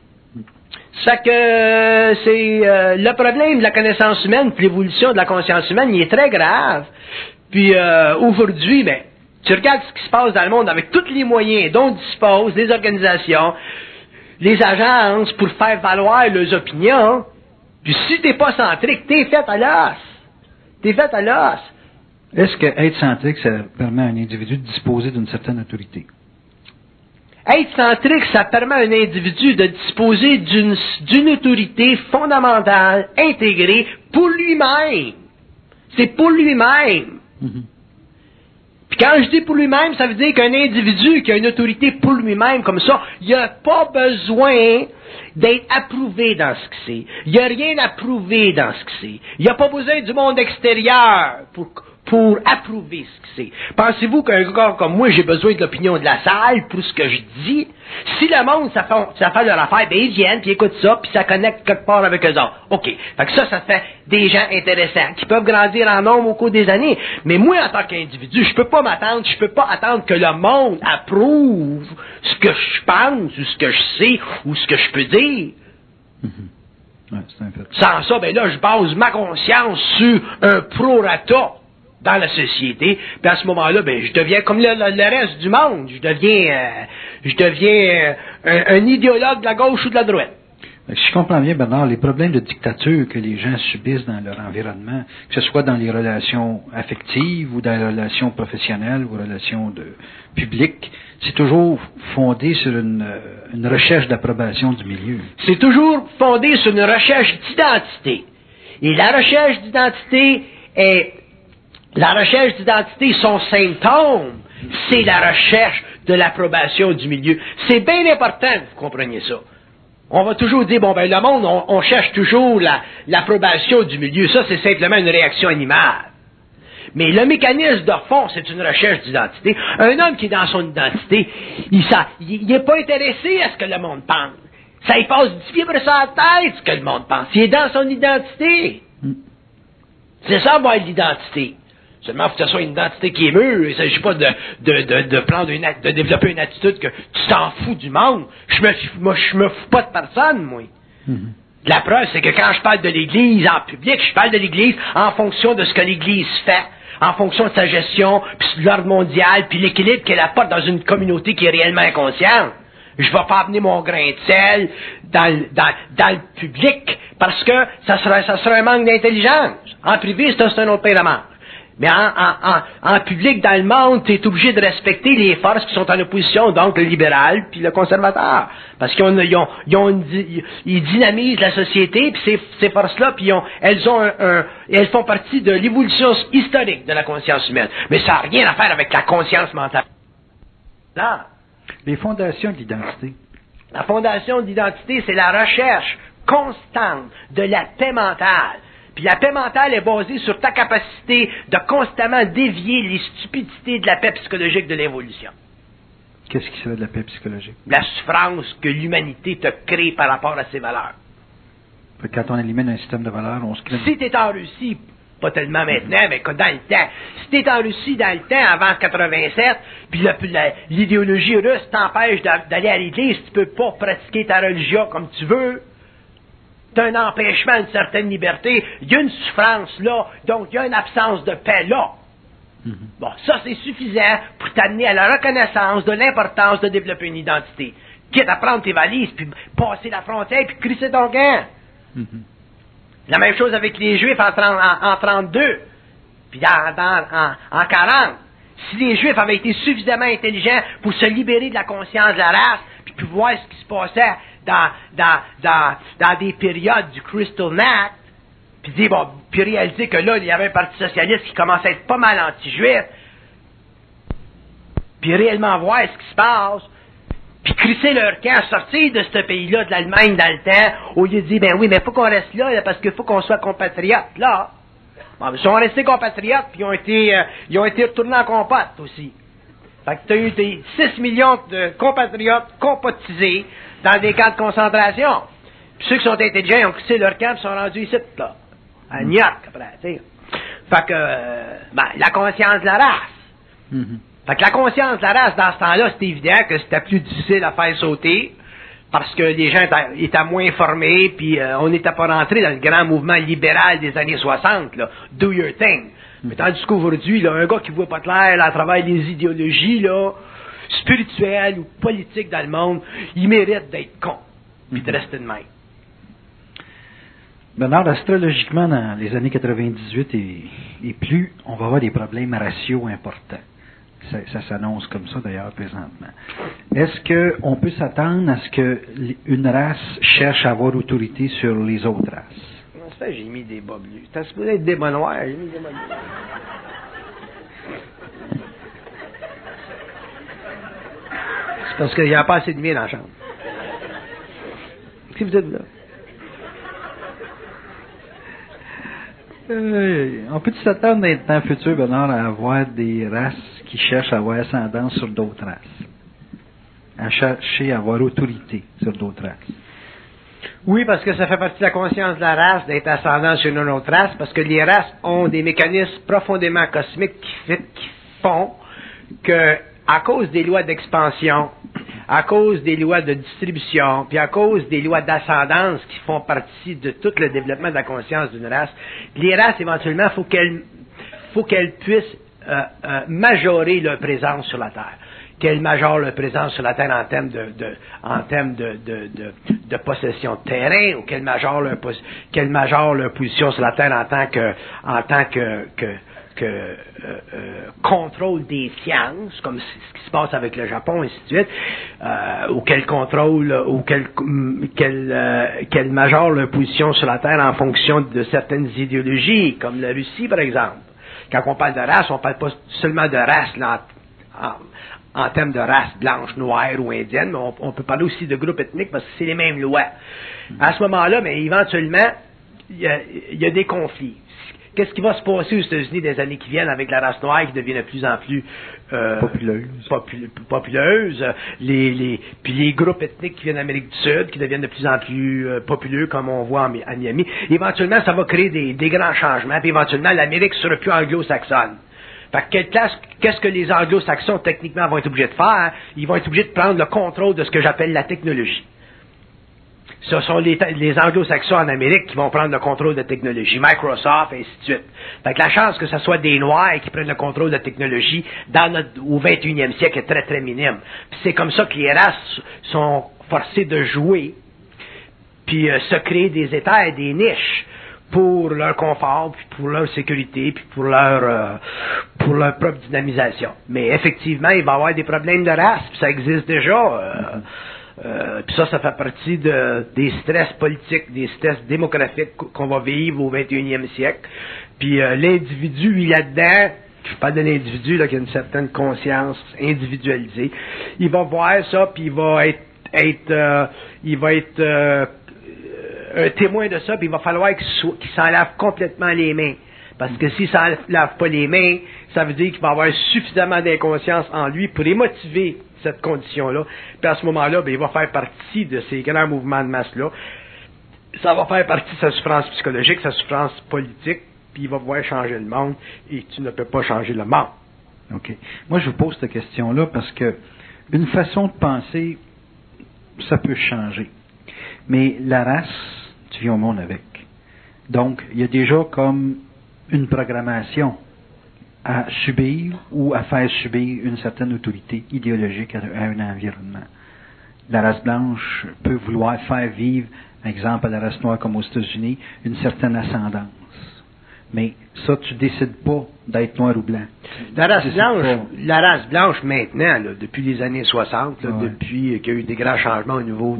S2: Ça fait que c'est euh, le problème de la connaissance humaine, puis l'évolution de la conscience humaine, il est très grave. Puis euh, aujourd'hui, ben, tu regardes ce qui se passe dans le monde avec tous les moyens dont disposent les organisations, les agences pour faire valoir leurs opinions. Puis si t'es pas centrique, t'es fait à l'os. T'es fait à l'os.
S1: Est-ce que être centrique, ça permet à un individu de disposer d'une certaine autorité?
S2: Être centrique, ça permet à un individu de disposer d'une, d'une autorité fondamentale, intégrée, pour lui-même. C'est pour lui-même. Mm-hmm. Puis quand je dis pour lui-même, ça veut dire qu'un individu qui a une autorité pour lui-même comme ça, il n'a pas besoin d'être approuvé dans ce qu'il sait. Il n'y a rien à prouver dans ce qu'il sait. Il n'a pas besoin du monde extérieur pour, pour approuver ce qu'il sait. Pensez-vous qu'un gars comme moi, j'ai besoin de l'opinion de la salle pour ce que je dis? Si le monde, ça fait, ça fait leur affaire, ben ils viennent, puis ils écoutent ça, puis ça connecte quelque part avec eux autres. OK. Fait que ça, ça fait des gens intéressants, qui peuvent grandir en nombre au cours des années. Mais moi, en tant qu'individu, je peux pas m'attendre, je peux pas attendre que le monde approuve ce que je pense, ou ce que je sais, ou ce que je peux dire.
S1: Mm-hmm. Ouais, c'est un fait.
S2: Sans ça, ben là, je base ma conscience sur un prorata dans la société, puis à ce moment-là, ben, je deviens comme le, le, le reste du monde, je deviens, euh, je deviens euh, un, un idéologue de la gauche ou de la droite.
S1: Si je comprends bien, Bernard, les problèmes de dictature que les gens subissent dans leur environnement, que ce soit dans les relations affectives ou dans les relations professionnelles ou relations de publiques, c'est toujours fondé sur une, une recherche d'approbation du milieu.
S2: C'est toujours fondé sur une recherche d'identité. Et la recherche d'identité est La recherche d'identité, son symptôme, c'est la recherche de l'approbation du milieu. C'est bien important que vous compreniez ça. On va toujours dire, bon, ben, le monde, on, on cherche toujours la, l'approbation du milieu. Ça, c'est simplement une réaction animale. Mais le mécanisme de fond, c'est une recherche d'identité. Un homme qui est dans son identité, il n'est pas intéressé à ce que le monde pense. Ça y passe du pied par sa tête, ce que le monde pense. Il est dans son identité. C'est ça, moi, l'identité. Seulement, il faut que ce soit une identité qui est mûre. Il ne s'agit pas de, de, de, de prendre une, de développer une attitude que tu t'en fous du monde. Je me, moi, je me fous pas de personne, moi. Mm-hmm. La preuve, c'est que quand je parle de l'Église en public, je parle de l'Église en fonction de ce que l'Église fait, en fonction de sa gestion, puis de l'ordre mondial, puis l'équilibre qu'elle apporte dans une communauté qui est réellement inconsciente. Je ne vais pas amener mon grain de sel dans, le, dans, dans le public, parce que ça serait, ça serait un manque d'intelligence. En privé, c'est un, c'est un autre pain de manche. Mais en, en, en, en public, dans le monde, tu es obligé de respecter les forces qui sont en opposition, donc le libéral puis le conservateur. Parce qu'ils ont, ils ont, ils ont une, ils dynamisent la société, puis ces, ces forces-là, puis ils ont, elles ont un, un, elles font partie de l'évolution historique de la conscience humaine. Mais ça n'a rien à faire avec la conscience mentale. Là.
S1: Les fondations de l'identité.
S2: La fondation de l'identité, c'est la recherche constante de la paix mentale. Puis la paix mentale est basée sur ta capacité de constamment dévier les stupidités de la paix psychologique de l'évolution.
S1: Qu'est-ce qui serait de la paix psychologique?
S2: La souffrance que l'humanité te crée par rapport à ses valeurs.
S1: Quand on élimine un système de valeurs, on se crée...
S2: Si tu es en Russie, pas tellement maintenant, mais dans le temps, si tu es en Russie dans le temps, avant quatre-vingt-sept, puis la, la, l'idéologie russe t'empêche d'aller à l'église, tu peux pas pratiquer ta religion comme tu veux, tu as un empêchement d'une certaine liberté, il y a une souffrance là, donc il y a une absence de paix là. Mm-hmm. Bon, ça c'est suffisant pour t'amener à la reconnaissance de l'importance de développer une identité. Quitte à prendre tes valises, puis passer la frontière, puis crisser ton gant. Mm-hmm. La même chose avec les Juifs en, en, en trente-deux, puis dans, dans, en, en quarante. Si les Juifs avaient été suffisamment intelligents pour se libérer de la conscience de la race, puis pour voir ce qui se passait dans, dans, dans, dans des périodes du Crystal Act, puis dire, bon, puis réaliser que là, il y avait un parti socialiste qui commençait à être pas mal anti-juif, puis réellement voir ce qui se passe, puis crisser leur camp, sortir de ce pays-là, de l'Allemagne dans le temps, au lieu de dire, ben oui, mais il faut qu'on reste là, là parce qu'il faut qu'on soit compatriotes, là. Bon, ils sont restés compatriotes, puis ils ont été, euh, ils ont été retournés en compote aussi. Fait que tu as eu des six millions de compatriotes compotisés dans des camps de concentration. Puis ceux qui sont intelligents, ils ont crissé leur camp, puis sont rendus ici, là, à New York, après, tu sais. Fait que, euh, ben, la conscience de la race. Mm-hmm. Fait que la conscience de la race, dans ce temps-là, c'était évident que c'était plus difficile à faire sauter, parce que les gens étaient, étaient moins informés, puis euh, on n'était pas rentré dans le grand mouvement libéral des années soixante, là, do your thing. Mais tandis qu'aujourd'hui, là, un gars qui voit pas clair là, à travers les idéologies là, spirituelles ou politiques dans le monde, il mérite d'être con, puis de rester de même.
S1: Bernard, astrologiquement, dans les années quatre-vingt-dix-huit et, et plus, on va avoir des problèmes raciaux importants. Ça, ça s'annonce comme ça, d'ailleurs, présentement. Est-ce qu'on peut s'attendre à ce qu'une race cherche à avoir autorité sur les autres races?
S2: Non, ça, j'ai mis des bas bleus. T'as supposé être des bas noirs, j'ai mis des bas bleus. C'est parce qu'il n'y a pas assez de lumière dans la chambre. Qu'est-ce que vous dites là?
S1: Euh, on peut s'attendre dans les temps futurs, Bernard, à avoir des races qui cherchent à avoir ascendance sur d'autres races, à chercher à avoir autorité sur d'autres races?
S2: Oui, parce que ça fait partie de la conscience de la race d'être ascendant sur une autre race, parce que les races ont des mécanismes profondément cosmiques qui, fait, qui font que, à cause des lois d'expansion, à cause des lois de distribution, puis à cause des lois d'ascendance qui font partie de tout le développement de la conscience d'une race, les races, éventuellement, faut qu'elles, faut qu'elles puissent euh, euh, majorer leur présence sur la Terre. Qu'elles majorent leur présence sur la Terre en termes de, de, en termes de, de, de, de possession de terrain, ou qu'elles majorent leur, qu'elles majorent leur position sur la Terre en tant que, en tant que, que que euh, euh, contrôle des sciences, comme ce qui se passe avec le Japon, et ainsi de suite, euh, ou qu'elle contrôle, ou qu'elle qu'elle euh, qu'elle majore leur position sur la Terre en fonction de certaines idéologies, comme la Russie, par exemple. Quand on parle de race, on parle pas seulement de race là, en, en termes de race blanche, noire ou indienne, mais on, on peut parler aussi de groupes ethniques parce que c'est les mêmes lois. À ce moment-là, mais éventuellement, il y a, il y a des conflits. Qu'est-ce qui va se passer aux États-Unis des années qui viennent avec la race noire qui devient de plus en plus euh,
S1: populeuse,
S2: popul- populeuse les, les, puis les groupes ethniques qui viennent d'Amérique du Sud qui deviennent de plus en plus euh, populeux comme on voit en, à Miami. Éventuellement, ça va créer des, des grands changements, puis éventuellement, l'Amérique sera plus anglo-saxonne. Fait que quelle classe, qu'est-ce que les anglo-saxons techniquement vont être obligés de faire? Ils vont être obligés de prendre le contrôle de ce que j'appelle la technologie. Ce sont les, les anglo-saxons en Amérique qui vont prendre le contrôle de la technologie, Microsoft, et ainsi de suite. Fait que la chance que ce soit des Noirs qui prennent le contrôle de la technologie dans notre, au vingt et unième siècle est très, très minime. Puis c'est comme ça que les races sont forcées de jouer, puis euh, se créer des états et des niches pour leur confort, puis pour leur sécurité, puis pour leur euh, pour leur propre dynamisation. Mais effectivement, il va y avoir des problèmes de race, puis ça existe déjà. Euh, Euh, puis ça, ça fait partie de, des stress politiques, des stress démographiques qu'on va vivre au vingt et unième siècle. Puis euh, l'individu, il est là-dedans, je parle de l'individu là, qui a une certaine conscience individualisée, il va voir ça, puis il va être, être euh, il va être euh, un témoin de ça, puis il va falloir qu'il, soit, qu'il s'en lave complètement les mains. Parce que s'il ne s'en lave pas les mains, ça veut dire qu'il va avoir suffisamment d'inconscience en lui pour émotiver cette condition-là. Puis à ce moment-là, ben, il va faire partie de ces grands mouvements de masse-là. Ça va faire partie de sa souffrance psychologique, sa souffrance politique, puis il va pouvoir changer le monde, et tu ne peux pas changer le monde.
S1: OK. Moi, je vous pose cette question-là parce que une façon de penser, ça peut changer. Mais la race, tu viens au monde avec. Donc, il y a déjà comme une programmation à subir ou à faire subir une certaine autorité idéologique à un environnement. La race blanche peut vouloir faire vivre, par exemple, à la race noire comme aux États-Unis, une certaine ascendance. Mais ça, tu décides pas d'être noir ou blanc.
S2: La race blanche, la race blanche maintenant, là, depuis les années soixante, là, ouais. depuis qu'il y a eu des grands changements au niveau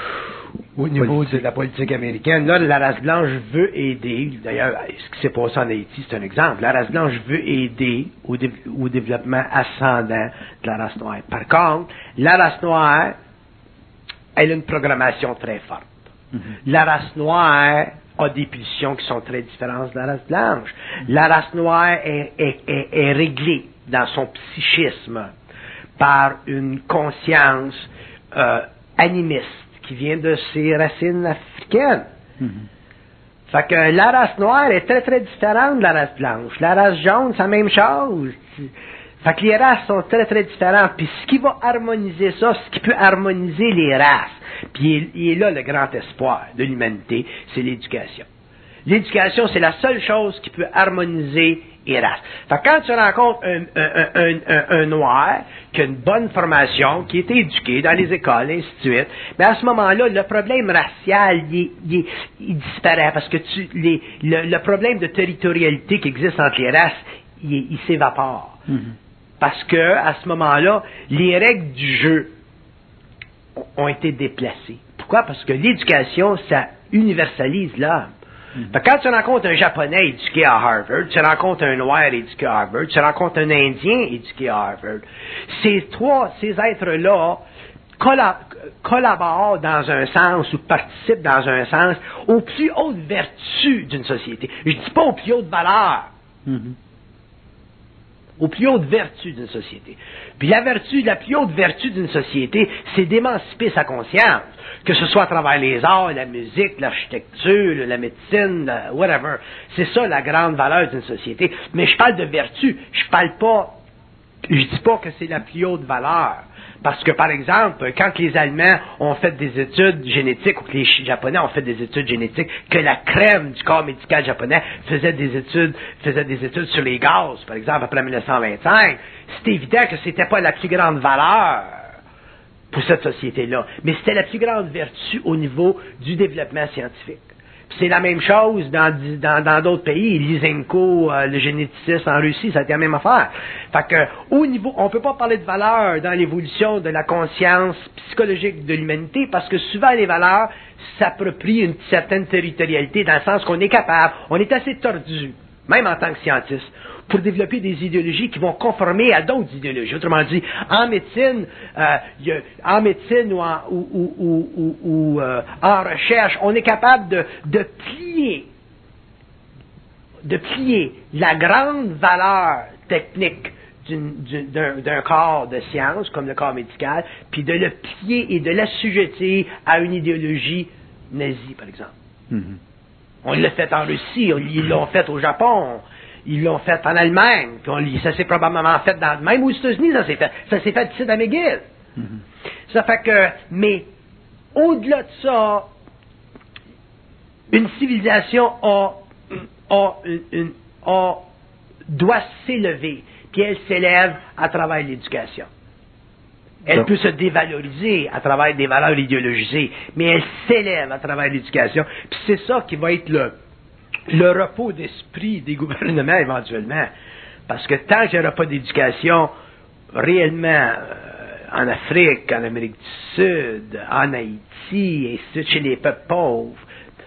S2: au niveau de la politique américaine, là, la race blanche veut aider. D'ailleurs, ce qui s'est passé en Haïti, c'est un exemple. La race blanche veut aider au, dé, au développement ascendant de la race noire. Par contre, la race noire, elle a une programmation très forte. Mm-hmm. La race noire a des pulsions qui sont très différentes de la race blanche. Mm-hmm. La race noire est, est, est, est réglée dans son psychisme par une conscience euh, animiste qui vient de ses racines africaines. Mm-hmm. Fait que la race noire est très très différente de la race blanche. La race jaune, c'est la même chose. Fait que les races sont très très différentes. Puis ce qui va harmoniser ça, ce qui peut harmoniser les races, puis il est là le grand espoir de l'humanité, c'est l'éducation. L'éducation, c'est la seule chose qui peut harmoniser les races. Fait que quand tu rencontres un, un, un, un, un noir qui a une bonne formation, qui est éduqué dans les écoles, et ainsi de suite, mais à ce moment-là, le problème racial, il, il, il disparaît parce que tu, les, le, le problème de territorialité qui existe entre les races, il, il s'évapore. Mm-hmm. Parce que à ce moment-là, les règles du jeu ont été déplacées. Pourquoi? Parce que l'éducation, ça universalise l'homme. Mm-hmm. Quand tu rencontres un Japonais éduqué à Harvard, tu rencontres un Noir éduqué à Harvard, tu rencontres un Indien éduqué à Harvard, ces trois, ces êtres-là collab- collaborent dans un sens ou participent dans un sens aux plus hautes vertus d'une société. Je ne dis pas aux plus hautes valeurs. Mm-hmm. Aux plus hautes vertus d'une société. Puis la vertu, la plus haute vertu d'une société, c'est d'émanciper sa conscience. Que ce soit à travers les arts, la musique, l'architecture, la médecine, la, whatever. C'est ça la grande valeur d'une société. Mais je parle de vertu. Je parle pas, je dis pas que c'est la plus haute valeur. Parce que, par exemple, quand les Allemands ont fait des études génétiques, ou que les Japonais ont fait des études génétiques, que la crème du corps médical japonais faisait des études, faisait des études sur les gaz, par exemple, après mille neuf cent vingt-cinq, c'est évident que c'était pas la plus grande valeur pour cette société-là, mais c'était la plus grande vertu au niveau du développement scientifique. C'est la même chose dans, dans, dans d'autres pays. Lysenko, euh, le généticiste en Russie, ça a été la même affaire. Fait que, au niveau, on peut pas parler de valeurs dans l'évolution de la conscience psychologique de l'humanité parce que souvent les valeurs s'approprient une certaine territorialité dans le sens qu'on est capable, on est assez tordu, même en tant que scientiste, pour développer des idéologies qui vont conformer à d'autres idéologies. Autrement dit, en médecine, euh, y a, en médecine ou en, ou, ou, ou, ou, ou euh, en recherche, on est capable de, de plier, de plier la grande valeur technique d'une, d'une, d'un, d'un corps de science, comme le corps médical, puis de le plier et de l'assujettir à une idéologie nazie, par exemple. Mm-hmm. On l'a fait en Russie, ils l'ont fait au Japon. Ils l'ont fait en Allemagne, puis on, ça s'est probablement fait dans, même aux États-Unis, ça s'est fait. Ça s'est fait ici à McGill. Mm-hmm. Ça fait que, mais, au-delà de ça, une civilisation a, a, une, une, a, doit s'élever, puis elle s'élève à travers l'éducation. Elle peut se dévaloriser à travers des valeurs idéologisées, mais elle s'élève à travers l'éducation, puis c'est ça qui va être le le repos d'esprit des gouvernements éventuellement. Parce que tant qu'il n'y aura pas d'éducation réellement euh, en Afrique, en Amérique du Sud, en Haïti, et chez les peuples pauvres,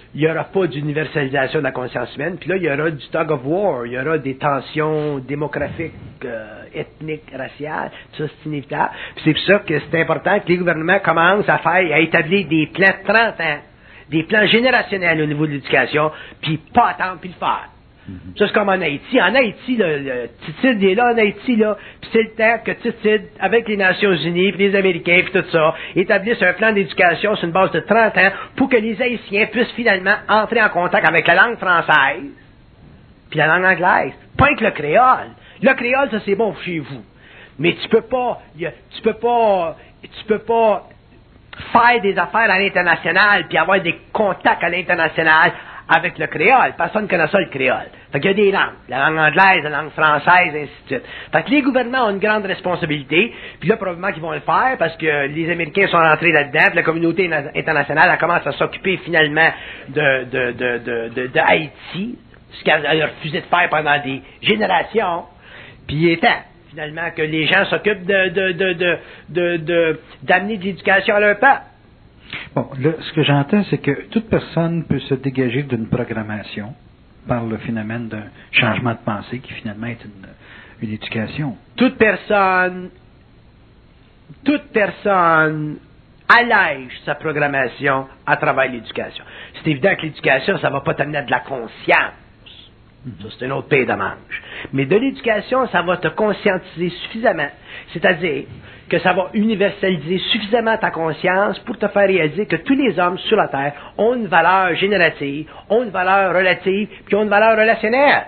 S2: il n'y aura pas d'universalisation de la conscience humaine, puis là, il y aura du tug of war, il y aura des tensions démographiques, euh, ethniques, raciales, ça c'est inévitable. Puis c'est pour ça que c'est important que les gouvernements commencent à faire, à établir des plans de trente ans, des plans générationnels au niveau de l'éducation, puis pas attendre, puis le faire. Mm-hmm. Ça, c'est comme en Haïti. En Haïti, là, le Titide est là en Haïti, là, puis c'est le temps que Titide, avec les Nations Unies, puis les Américains, puis tout ça, établissent un plan d'éducation sur une base de trente ans pour que les Haïtiens puissent finalement entrer en contact avec la langue française, puis la langue anglaise. Pas que le créole. Le créole, ça, c'est bon chez vous. Mais tu peux pas, tu peux pas, tu peux pas faire des affaires à l'international, puis avoir des contacts à l'international avec le créole. Personne ne connaît ça, le créole. Fait qu'il y a des langues. La langue anglaise, la langue française, ainsi de suite. Fait que les gouvernements ont une grande responsabilité, puis là, probablement qu'ils vont le faire, parce que les Américains sont rentrés là-dedans, puis la communauté internationale, elle commence à s'occuper finalement de, de, de, de, de, de Haïti, ce qu'elle a refusé de faire pendant des générations, puis il est temps, finalement, que les gens s'occupent de, de, de, de, de, de, d'amener de l'éducation à leur peuple.
S1: Bon, là, ce que j'entends, c'est que toute personne peut se dégager d'une programmation par le phénomène d'un changement de pensée qui finalement est une, une éducation.
S2: Toute personne, toute personne allège sa programmation à travers l'éducation. C'est évident que l'éducation, ça ne va pas t'amener à de la conscience. Ça, c'est un autre pays de manche. Mais de l'éducation, ça va te conscientiser suffisamment. C'est-à-dire que ça va universaliser suffisamment ta conscience pour te faire réaliser que tous les hommes sur la Terre ont une valeur générative, ont une valeur relative, puis ont une valeur relationnelle.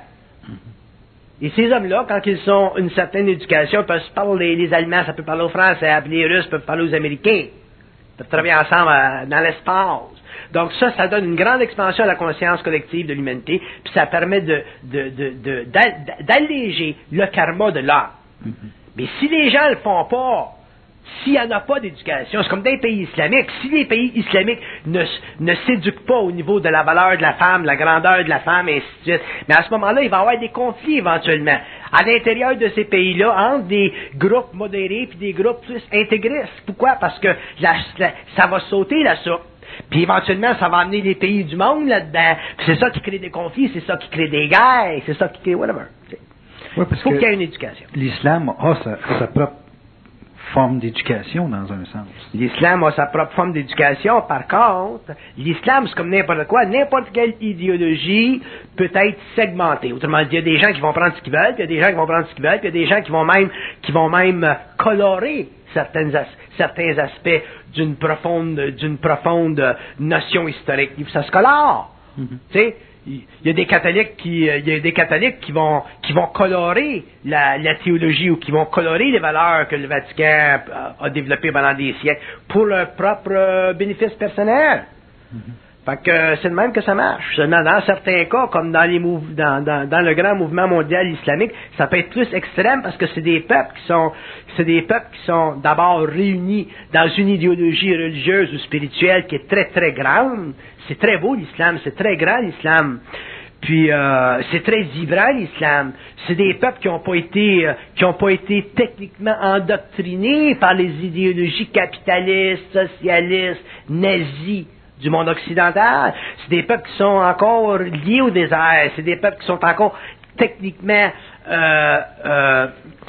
S2: Et ces hommes-là, quand ils ont une certaine éducation, peuvent se parler, les Allemands, ça peut parler aux Français, les Russes peuvent parler aux Américains, peuvent travailler ensemble euh, dans l'espace. Donc ça, ça donne une grande expansion à la conscience collective de l'humanité, puis ça permet de, de, de, de, d'alléger le karma de l'homme. Mm-hmm. Mais si les gens le font pas, s'il n'y en a pas d'éducation, c'est comme dans les pays islamiques, si les pays islamiques ne, ne s'éduquent pas au niveau de la valeur de la femme, la grandeur de la femme, et ainsi de suite, mais à ce moment-là, il va y avoir des conflits éventuellement à l'intérieur de ces pays-là, entre des groupes modérés et des groupes plus intégristes. Pourquoi? Parce que la, la, ça va sauter la soupe. Puis éventuellement, ça va amener les pays du monde là-dedans. Puis c'est ça qui crée des conflits, c'est ça qui crée des guerres, c'est ça qui crée whatever.
S1: Oui,
S2: il faut qu'il y ait une éducation.
S1: L'islam a sa, sa propre forme d'éducation, dans un sens.
S2: L'islam a sa propre forme d'éducation. Par contre, l'islam, c'est comme n'importe quoi. N'importe quelle idéologie peut être segmentée. Autrement dit, il y a des gens qui vont prendre ce qu'ils veulent, puis il y a des gens qui vont prendre ce qu'ils veulent, puis il y a des gens qui vont même, qui vont même colorer certaines as- certains aspects d'une profonde, d'une profonde notion historique. Ça se colore. Mm-hmm. Tu sais, il y a des catholiques qui, il y a des catholiques qui vont, qui vont colorer la, la théologie ou qui vont colorer les valeurs que le Vatican a, a développées pendant des siècles pour leur propre euh, bénéfice personnel. Mm-hmm. Fait que c'est de même que ça marche. Seulement dans certains cas, comme dans les mouv- dans, dans, dans le grand mouvement mondial islamique, ça peut être plus extrême parce que c'est des peuples qui sont, c'est des peuples qui sont d'abord réunis dans une idéologie religieuse ou spirituelle qui est très très grande. C'est très beau l'islam, c'est très grand l'islam. Puis euh, c'est très vibrant l'islam. C'est des peuples qui n'ont pas été, euh, qui n'ont pas été techniquement endoctrinés par les idéologies capitalistes, socialistes, nazies du monde occidental. C'est des peuples qui sont encore liés au désert. C'est des peuples qui sont encore techniquement euh, euh,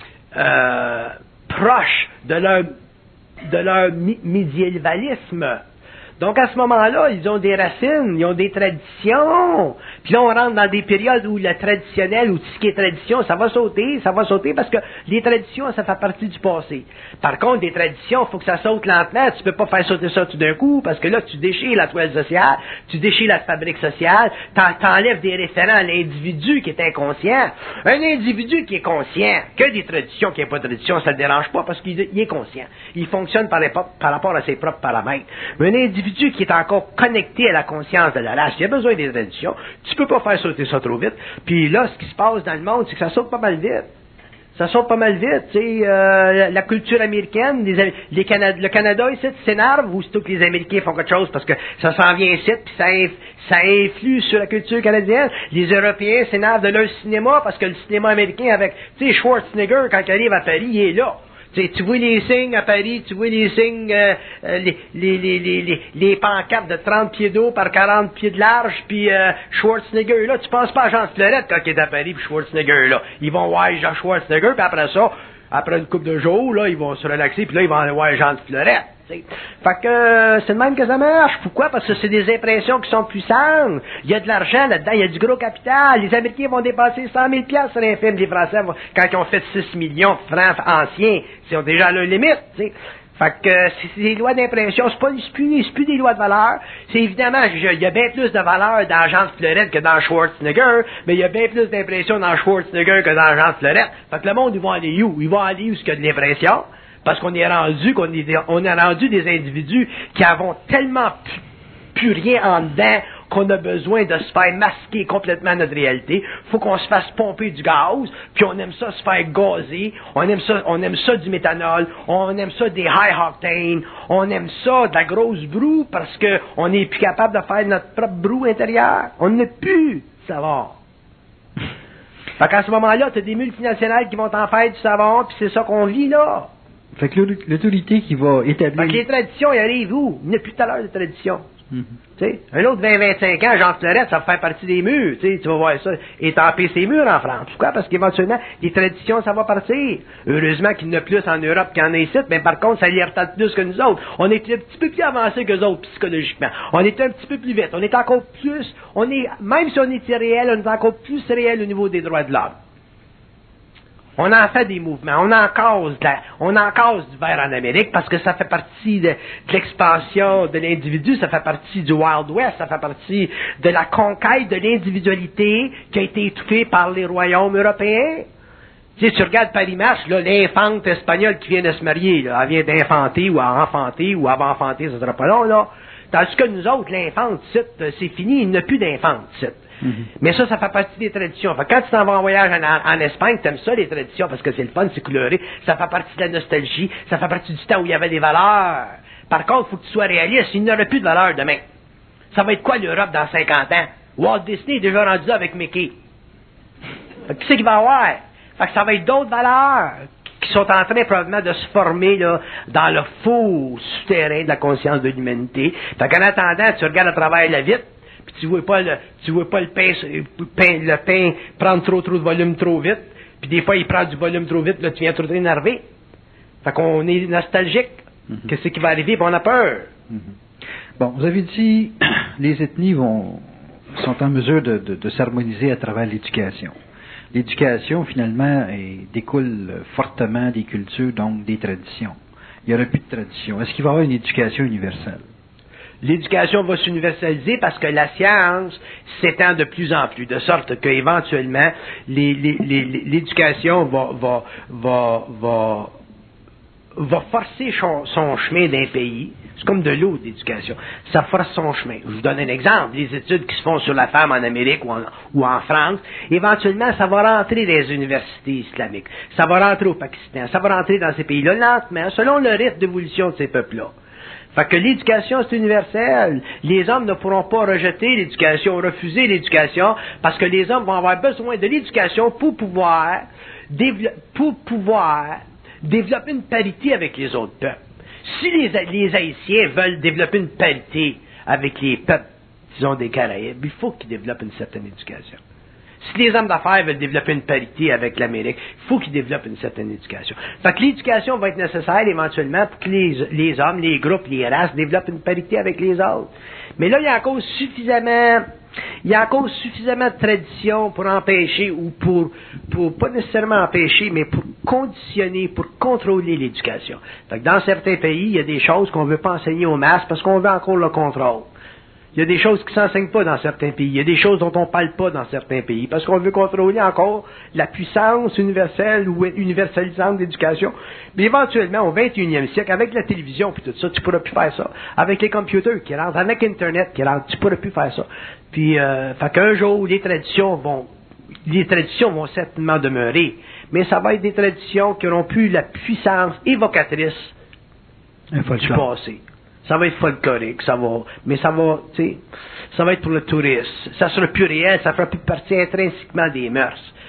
S2: euh, proches de leur de leur mi- médiévalisme. Donc, à ce moment-là, ils ont des racines, ils ont des traditions. Puis là, on rentre dans des périodes où le traditionnel, ou tout ce qui est tradition, ça va sauter, ça va sauter parce que les traditions, ça fait partie du passé. Par contre, des traditions, il faut que ça saute lentement. Tu peux pas faire sauter ça tout d'un coup parce que là, tu déchires la toile sociale, tu déchires la fabrique sociale, t'en, t'enlèves des référents à l'individu qui est inconscient. Un individu qui est conscient, que des traditions qui n'ont pas de tradition, ça ne le dérange pas parce qu'il il est conscient. Il fonctionne par, les, par rapport à ses propres paramètres. Mais un individu qui est encore connecté à la conscience de la race, il a besoin des traditions, tu peux pas faire sauter ça trop vite. Puis là, ce qui se passe dans le monde, c'est que ça saute pas mal vite. Ça saute pas mal vite, tu sais, euh, la culture américaine, les, les Canada, le Canada ici s'énerve, ou c'est tout que les Américains font quelque chose parce que ça s'en vient ici, puis ça, inf, ça influe sur la culture canadienne. Les Européens s'énervent de leur cinéma parce que le cinéma américain avec, tu sais, Schwarzenegger, quand il arrive à Paris, il est là. T'sais, tu vois les signes à Paris, tu vois les signes, euh, les, les, les, les, les, les pancartes de trente pieds d'eau par quarante pieds de large, puis euh, Schwarzenegger, là, tu penses pas à Jean Fleurette quand il est à Paris, puis Schwarzenegger, là. Ils vont voir Jean Schwarzenegger, puis après ça, après une couple de jours, là, ils vont se relaxer, puis là, ils vont aller voir Jean Fleurette. T'sais. Fait que euh, c'est de même que ça marche. Pourquoi? Parce que c'est des impressions qui sont puissantes. Il y a de l'argent là-dedans, il y a du gros capital. Les Américains vont dépasser cent mille piastres sur un film. Les Français, vont, quand ils ont fait six millions de francs anciens, ils ont déjà leur limite. T'sais. Fait que euh, c'est des lois d'impression, c'est pas c'est plus, c'est plus des lois de valeur. C'est évidemment, il y a bien plus de valeur dans Jean Fleurette que dans Schwarzenegger, mais il y a bien plus d'impression dans Schwarzenegger que dans Jean Fleurette. Fait que le monde, ils vont aller où? Ils vont aller où ce qu'il y a de l'impression? Parce qu'on est rendu, qu'on est, on est rendu des individus qui avons tellement plus, plus rien en dedans qu'on a besoin de se faire masquer complètement notre réalité. Faut qu'on se fasse pomper du gaz, puis on aime ça se faire gazer, on aime ça, on aime ça du méthanol, on aime ça des high octane, on aime ça de la grosse broue parce que on n'est plus capable de faire notre propre broue intérieure. On n'a plus de savoir. Fait qu'à ce moment-là, t'as des multinationales qui vont en faire du savon, puis c'est ça qu'on vit là.
S1: Fait que l'autorité qui va établir...
S2: Fait que les traditions, ils arrivent où? Il n'y a plus tout à l'heure de traditions.
S1: Mm-hmm.
S2: Tu sais, un autre vingt à vingt-cinq ans, Jean Fleurette, ça va faire partie des murs. Tu sais, tu vas voir ça. Étamper ses murs en France. Pourquoi? Parce qu'éventuellement, les traditions, ça va partir. Heureusement qu'il y en a plus en Europe qu'il y en a ici, mais par contre, ça les retarde plus que nous autres. On est un petit peu plus avancés que les autres, psychologiquement. On est un petit peu plus vite. On est encore plus, on est, même si on est irréel, on est encore plus réel au niveau des droits de l'homme. On en fait des mouvements, on en cause, de la, on en cause du verre en Amérique parce que ça fait partie de, de l'expansion de l'individu, ça fait partie du Wild West, ça fait partie de la conquête de l'individualité qui a été étouffée par les royaumes européens. Tu sais, tu regardes Paris-Match, là, l'infante espagnole qui vient de se marier, là, elle vient d'infanter ou à enfanter ou avant enfanter, ça sera pas long, là. Tandis que nous autres, l'infante, c'est fini, il n'y a plus d'infante, Mm-hmm. Mais ça, ça fait partie des traditions. Fait que quand tu t'en vas en voyage en, en Espagne, t'aimes ça, les traditions, parce que c'est le fun, c'est coloré, ça fait partie de la nostalgie, ça fait partie du temps où il y avait des valeurs. Par contre, il faut que tu sois réaliste, il n'y aura plus de valeurs demain. Ça va être quoi l'Europe dans cinquante ans? Walt Disney est déjà rendu là avec Mickey. Fait que qui c'est qu'il va y avoir? Fait que ça va être d'autres valeurs qui sont en train probablement de se former là, dans le faux souterrain de la conscience de l'humanité. Fait qu'en attendant, tu regardes à travers la vitre, puis tu vois pas le, tu vois pas le pain, pain, le pain prendre trop trop de volume trop vite, puis des fois il prend du volume trop vite, là tu viens trop énervé. Fait qu'on est nostalgique. Mm-hmm. Qu'est-ce qui va arriver, puis on a peur.
S1: Mm-hmm. Bon, vous avez dit les ethnies vont sont en mesure de, de, de s'harmoniser à travers l'éducation. L'éducation, finalement, est, découle fortement des cultures, donc des traditions. Il n'y aura plus de tradition. Est-ce qu'il va y avoir une éducation universelle?
S2: L'éducation va s'universaliser parce que la science s'étend de plus en plus, de sorte qu'éventuellement, les, les, les, l'éducation va, va, va, va, va forcer son, son chemin d'un pays. C'est comme de l'eau, l'éducation. Ça force son chemin. Je vous donne un exemple. Les études qui se font sur la femme en Amérique ou en, ou en France, éventuellement, ça va rentrer dans les universités islamiques. Ça va rentrer au Pakistan. Ça va rentrer dans ces pays-là lentement, selon le rythme d'évolution de ces peuples-là. Fait que l'éducation, c'est universel. Les hommes ne pourront pas rejeter l'éducation, refuser l'éducation, parce que les hommes vont avoir besoin de l'éducation pour pouvoir, dévelop- pour pouvoir développer une parité avec les autres peuples. Si les, les Haïtiens veulent développer une parité avec les peuples, disons, des Caraïbes, il faut qu'ils développent une certaine éducation. Si les hommes d'affaires veulent développer une parité avec l'Amérique, il faut qu'ils développent une certaine éducation. Fait que l'éducation va être nécessaire éventuellement pour que les, les hommes, les groupes, les races développent une parité avec les autres. Mais là, il y a encore suffisamment, il y a encore suffisamment de traditions pour empêcher ou pour, pour pas nécessairement empêcher, mais pour conditionner, pour contrôler l'éducation. Fait que dans certains pays, il y a des choses qu'on veut pas enseigner aux masses parce qu'on veut encore le contrôle. Il y a des choses qui ne s'enseignent pas dans certains pays. Il y a des choses dont on ne parle pas dans certains pays. Parce qu'on veut contrôler encore la puissance universelle ou universalisante d'éducation. Mais éventuellement, au vingt et unième siècle, avec la télévision et tout ça, tu ne pourras plus faire ça. Avec les computers qui rentrent, avec Internet qui rentrent, tu ne pourras plus faire ça. Puis, euh, fait qu'un jour, les traditions vont, les traditions vont certainement demeurer. Mais ça va être des traditions qui n'auront plus la puissance évocatrice du passé. Ça va être folklorique, ça va, mais ça va, tu sais, ça va être pour le tourisme. Ça sera plus réel, ça fera plus partie intrinsèquement des mœurs.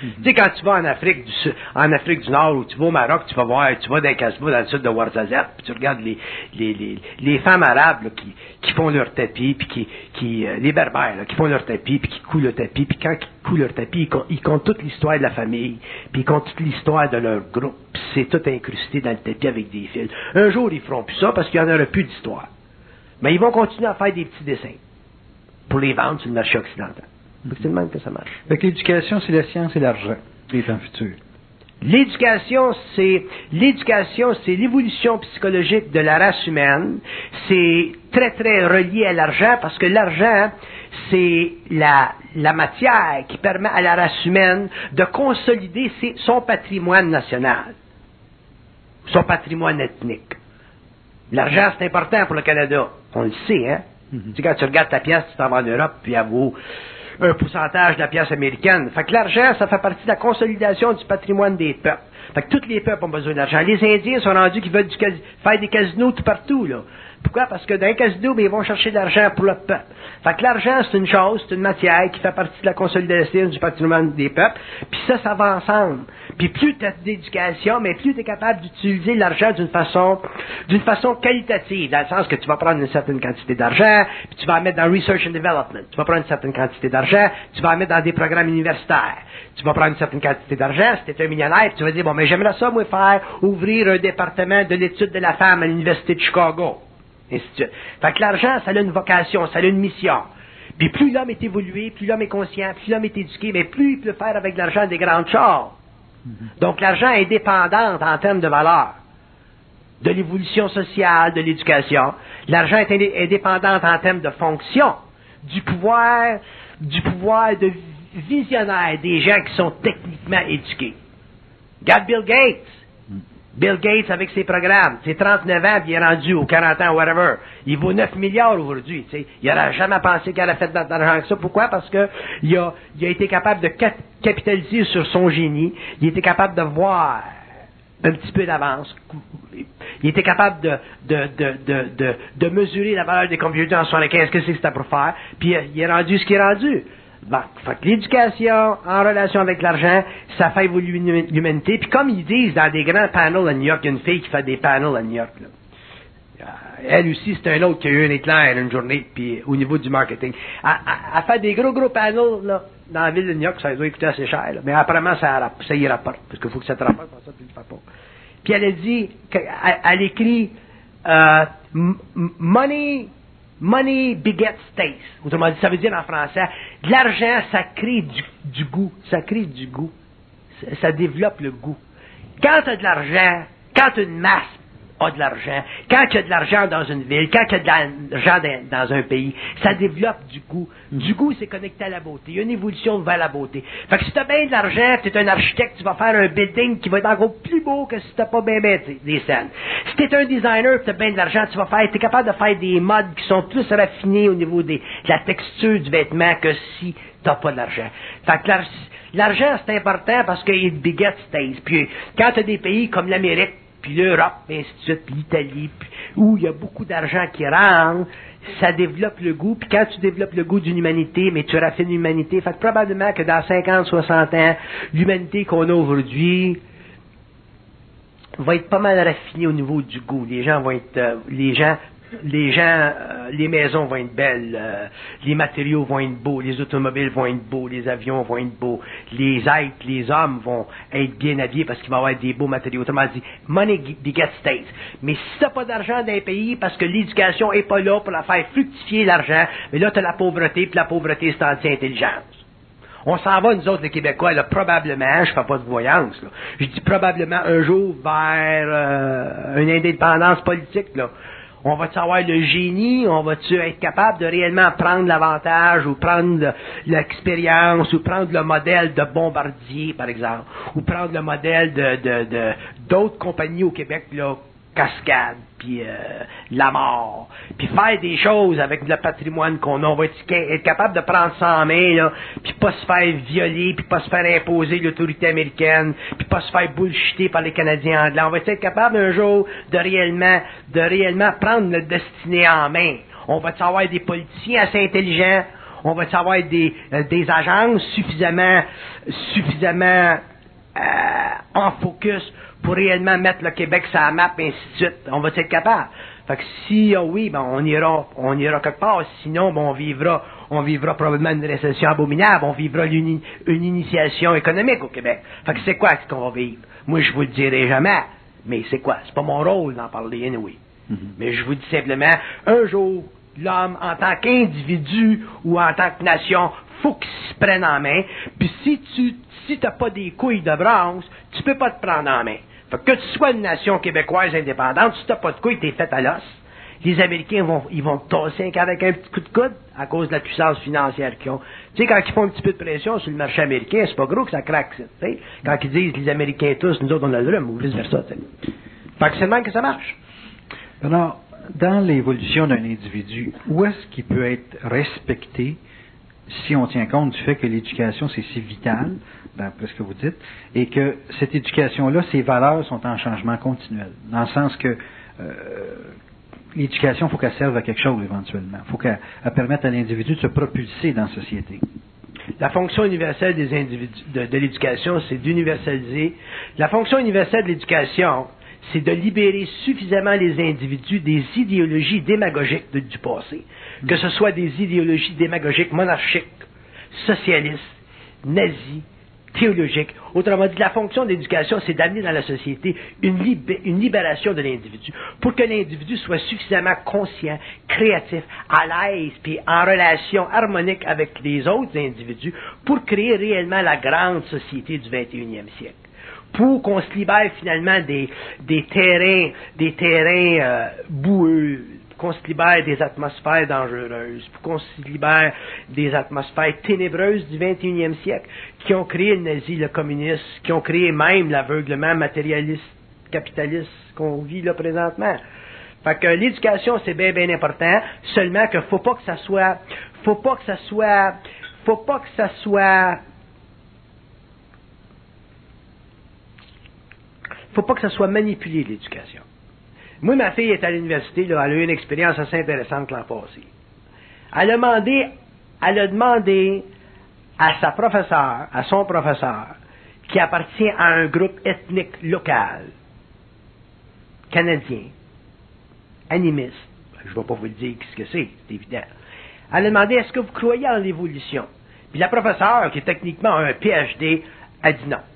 S2: Mm-hmm. Tu sais, quand tu vas en Afrique du Sud, en Afrique du Nord, ou tu vas au Maroc, tu vas voir, tu vas dans un casbah dans le sud de Ouarzazate, puis tu regardes les, les, les, les femmes arabes, là, qui, qui font leur tapis, puis qui, qui, euh, les berbères, là, qui font leur tapis, puis qui coulent le tapis, puis quand ils coulent leur tapis, ils, con, ils comptent toute l'histoire de la famille, puis ils comptent toute l'histoire de leur groupe, puis c'est tout incrusté dans le tapis avec des fils. Un jour, ils feront plus ça, parce qu'il n'y en aura plus d'histoire. Mais ils vont continuer à faire des petits dessins pour les vendre sur le marché occidental. Donc, c'est le même que ça marche.
S1: Fait que l'éducation, c'est la science et l'argent des temps futurs.
S2: L'éducation, c'est l'éducation, c'est l'évolution psychologique de la race humaine. C'est très, très relié à l'argent parce que l'argent, c'est la, la matière qui permet à la race humaine de consolider ses, son patrimoine national, son patrimoine ethnique. L'argent, c'est important pour le Canada. On le sait, hein? Mm-hmm. Tu sais, quand tu regardes ta pièce, tu t'en vas en Europe, puis elle vaut un pourcentage de la pièce américaine. Fait que l'argent, ça fait partie de la consolidation du patrimoine des peuples. Fait que tous les peuples ont besoin d'argent. Les Indiens sont rendus qui veulent du cas- faire des casinos tout partout, là. Pourquoi? Parce que dans un casino, ils vont chercher de l'argent pour le peuple. Fait que l'argent, c'est une chose, c'est une matière qui fait partie de la consolidation du patrimoine des peuples. Puis ça, ça va ensemble. Puis plus tu as d'éducation, mais plus tu es capable d'utiliser l'argent d'une façon d'une façon qualitative, dans le sens que tu vas prendre une certaine quantité d'argent, puis tu vas en mettre dans Research and Development. Tu vas prendre une certaine quantité d'argent, tu vas en mettre dans des programmes universitaires. Tu vas prendre une certaine quantité d'argent, si tu es un millionnaire, puis tu vas dire, bon, mais j'aimerais ça, moi, faire ouvrir un département de l'étude de la femme à l'Université de Chicago. Ainsi de suite. Fait que l'argent, ça a une vocation, ça a une mission. Puis plus l'homme est évolué, plus l'homme est conscient, plus l'homme est éduqué, mais plus il peut faire avec l'argent des grandes choses. Mm-hmm. Donc l'argent est dépendant en termes de valeur de l'évolution sociale, de l'éducation. L'argent est indépendant en termes de fonction, du pouvoir, du pouvoir de visionnaire des gens qui sont techniquement éduqués. Regarde Bill Gates. Bill Gates avec ses programmes, c'est trente-neuf ans, puis il est rendu aux quarante ans, whatever. Il vaut neuf milliards aujourd'hui, tu sais. Il n'aurait jamais pensé qu'il aurait fait d'argent que ça. Pourquoi? Parce que il a, il a été capable de cap- capitaliser sur son génie. Il était capable de voir un petit peu d'avance. Il était capable de, de, de, de, de, de mesurer la valeur des computers en soixante-quinze, qu'est-ce que c'était pour faire, puis il est rendu ce qu'il est rendu. Bon, fait que l'éducation en relation avec l'argent, ça fait évoluer l'humanité. Puis comme ils disent dans des grands panels à New York, il y a une fille qui fait des panels à New York. Là. Elle aussi, c'est un autre qui a eu un éclair une journée, puis au niveau du marketing. Elle, elle, elle fait des gros, gros panels là, dans la ville de New York, ça doit coûter assez cher. Là. Mais apparemment, ça, ça y rapporte, parce qu'il faut que ça te rapporte, ça, puis il ne le fait pas. Puis elle a dit, elle, elle écrit euh, money... Money begets taste. Autrement dit, ça veut dire en français, de l'argent, ça crée du, du goût. Ça crée du goût. Ça, ça développe le goût. Quand tu as de l'argent, quand une masse a de l'argent, quand il y a de l'argent dans une ville, quand il y a de l'argent dans, dans un pays, ça développe du goût. Du goût, c'est connecté à la beauté. Il y a une évolution vers la beauté. Fait que si tu as bien de l'argent, tu es un architecte, tu vas faire un building qui va être encore plus beau que si tu n'as pas bien, bien des scènes. Si tu es un designer, tu as bien de l'argent, tu vas faire, tu es capable de faire des modes qui sont plus raffinés au niveau des, de la texture du vêtement que si tu n'as pas de l'argent. Fait que l'argent, l'argent, c'est important parce qu'il begets taste. Puis quand tu as des pays comme l'Amérique, puis l'Europe, et ainsi de suite, puis l'Italie, puis où il y a beaucoup d'argent qui rentre, ça développe le goût, puis quand tu développes le goût d'une humanité, mais tu raffines l'humanité, fait que probablement que dans cinquante, soixante ans, l'humanité qu'on a aujourd'hui va être pas mal raffinée au niveau du goût. Les gens vont être, euh, les gens, les gens, euh, les maisons vont être belles, euh, les matériaux vont être beaux, les automobiles vont être beaux, les avions vont être beaux, les êtres, les hommes vont être bien habillés parce qu'il va y avoir des beaux matériaux. Autrement dit, money begets taste. Mais si t'as pas d'argent dans un pays parce que l'éducation est pas là pour la faire fructifier l'argent, mais là t'as la pauvreté, puis la pauvreté c'est anti-intelligence. On s'en va, nous autres, les Québécois, là, probablement, je fais pas de voyance, là, je dis probablement un jour vers euh, une indépendance politique, là. On va-tu avoir le génie? On va-tu être capable de réellement prendre l'avantage ou prendre l'expérience ou prendre le modèle de Bombardier, par exemple, ou prendre le modèle de, de, de, d'autres compagnies au Québec, là, Cascade, puis euh, La Mort, puis faire des choses avec le patrimoine qu'on a. On va être, être capable de prendre ça en main, là, puis pas se faire violer, puis pas se faire imposer l'autorité américaine, puis pas se faire bullshiter par les Canadiens anglais. On va être capable un jour de réellement, de réellement prendre notre destinée en main. On va avoir des politiciens assez intelligents, On va avoir des, euh, des agences suffisamment, suffisamment euh, en focus pour réellement mettre le Québec sur la map, et ainsi de suite. On va être capable. Fait que si oh oui, ben on ira, on ira quelque part. Sinon, ben on vivra, on vivra probablement une récession abominable. On vivra une, une initiation économique au Québec. Fait que c'est quoi ce qu'on va vivre? Moi, je vous le dirai jamais. Mais c'est quoi? C'est pas mon rôle d'en parler, anyway. Mm-hmm. Mais je vous dis simplement, un jour, l'homme, en tant qu'individu ou en tant que nation, faut qu'il se prenne en main. Puis si tu, si t'as pas des couilles de bronze, tu peux pas te prendre en main. Fait que, que tu sois une nation québécoise indépendante, si t'as pas de couilles, t'es fait à l'os. Les Américains vont, ils vont te tasser avec un petit coup de coude à cause de la puissance financière qu'ils ont. Tu sais, quand ils font un petit peu de pression sur le marché américain, c'est pas gros que ça craque, tu sais. Quand ils disent les Américains tous, nous autres on a le rhume, ou vice versa, tu sais. Fait que c'est le même que ça marche.
S1: Alors, dans l'évolution d'un individu, où est-ce qu'il peut être respecté si on tient compte du fait que l'éducation, c'est si vital, d'après ce que vous dites, et que cette éducation-là, ses valeurs sont en changement continuel, dans le sens que euh, l'éducation, il faut qu'elle serve à quelque chose éventuellement. Il faut qu'elle permette à l'individu de se propulser dans la société.
S2: La fonction universelle des individus, de, de l'éducation, c'est d'universaliser. La fonction universelle de l'éducation, c'est de libérer suffisamment les individus des idéologies démagogiques de, du passé, que ce soit des idéologies démagogiques monarchiques, socialistes, nazis, théologiques. Autrement dit, la fonction d'éducation, c'est d'amener dans la société une, libé- une libération de l'individu, pour que l'individu soit suffisamment conscient, créatif, à l'aise, puis en relation harmonique avec les autres individus, pour créer réellement la grande société du vingt et unième siècle. Pour qu'on se libère finalement des, des terrains, des terrains euh, boueux, qu'on se libère des atmosphères dangereuses, pour qu'on se libère des atmosphères ténébreuses du vingt et unième siècle, qui ont créé le nazi, le communisme, qui ont créé même l'aveuglement matérialiste, capitaliste qu'on vit là présentement. Fait que l'éducation, c'est bien, bien important, seulement que faut pas que ça soit, faut pas que ça soit, faut pas que ça soit, faut pas que ça soit manipulé, l'éducation. Moi, ma fille est à l'université, là, elle a eu une expérience assez intéressante l'an passé. Elle a demandé, elle a demandé à sa professeure, à son professeur, qui appartient à un groupe ethnique local, canadien, animiste, je ne vais pas vous le dire ce que c'est, c'est évident. Elle a demandé, est-ce que vous croyez en l'évolution? Puis la professeure, qui est techniquement un P H D, a dit non.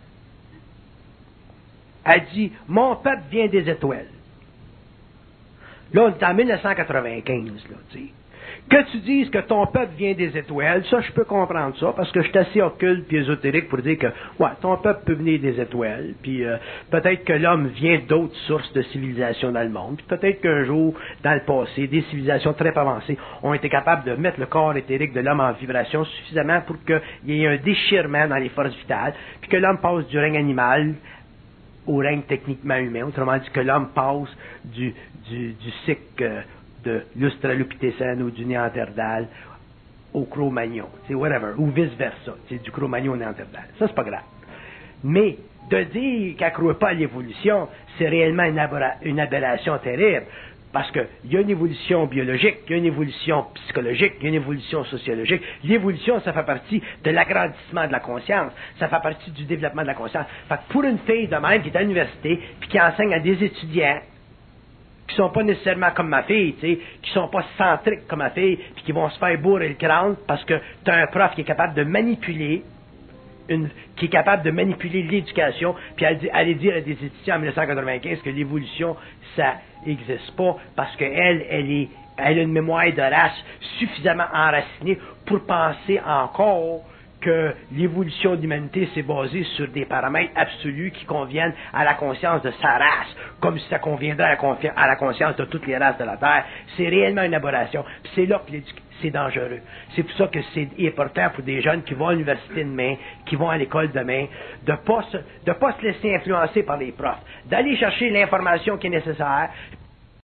S2: Elle dit, mon peuple vient des étoiles. Là, on est en mille neuf cent quatre-vingt-quinze, là, tu sais. Que tu dises que ton peuple vient des étoiles, ça, je peux comprendre ça, parce que je suis assez occulte et ésotérique pour dire que, ouais, ton peuple peut venir des étoiles, puis euh, peut-être que l'homme vient d'autres sources de civilisation dans le monde, puis peut-être qu'un jour, dans le passé, des civilisations très avancées ont été capables de mettre le corps éthérique de l'homme en vibration suffisamment pour qu'il y ait un déchirement dans les forces vitales, puis que l'homme passe du règne animal au règne techniquement humain, autrement dit que l'homme passe du, du, du cycle de l'Australopithècène ou du Néandertal au Cro-Magnon, c'est whatever, ou vice-versa, c'est du Cro-Magnon au Néandertal. Ça, c'est pas grave. Mais de dire qu'elle ne croit pas à l'évolution, c'est réellement une, abora- une aberration terrible. Parce qu'il y a une évolution biologique, il y a une évolution psychologique, il y a une évolution sociologique. L'évolution, ça fait partie de l'agrandissement de la conscience. Ça fait partie du développement de la conscience. Fait que pour une fille de même qui est à l'université, puis qui enseigne à des étudiants qui sont pas nécessairement comme ma fille, tu sais, qui sont pas centriques comme ma fille, puis qui vont se faire bourrer le crâne parce que tu as un prof qui est capable de manipuler Une, qui est capable de manipuler l'éducation, puis aller, aller dire à des étudiants en mille neuf cent quatre-vingt-quinze que l'évolution, ça n'existe pas, parce qu'elle, elle est, elle a une mémoire de race suffisamment enracinée pour penser encore que l'évolution de l'humanité s'est basée sur des paramètres absolus qui conviennent à la conscience de sa race, comme si ça conviendrait à la, confi- à la conscience de toutes les races de la Terre. C'est réellement une aberration. Puis c'est là que l'éducation, c'est dangereux. C'est pour ça que c'est important pour des jeunes qui vont à l'université demain, qui vont à l'école demain, de pas se, de pas se laisser influencer par les profs, d'aller chercher l'information qui est nécessaire,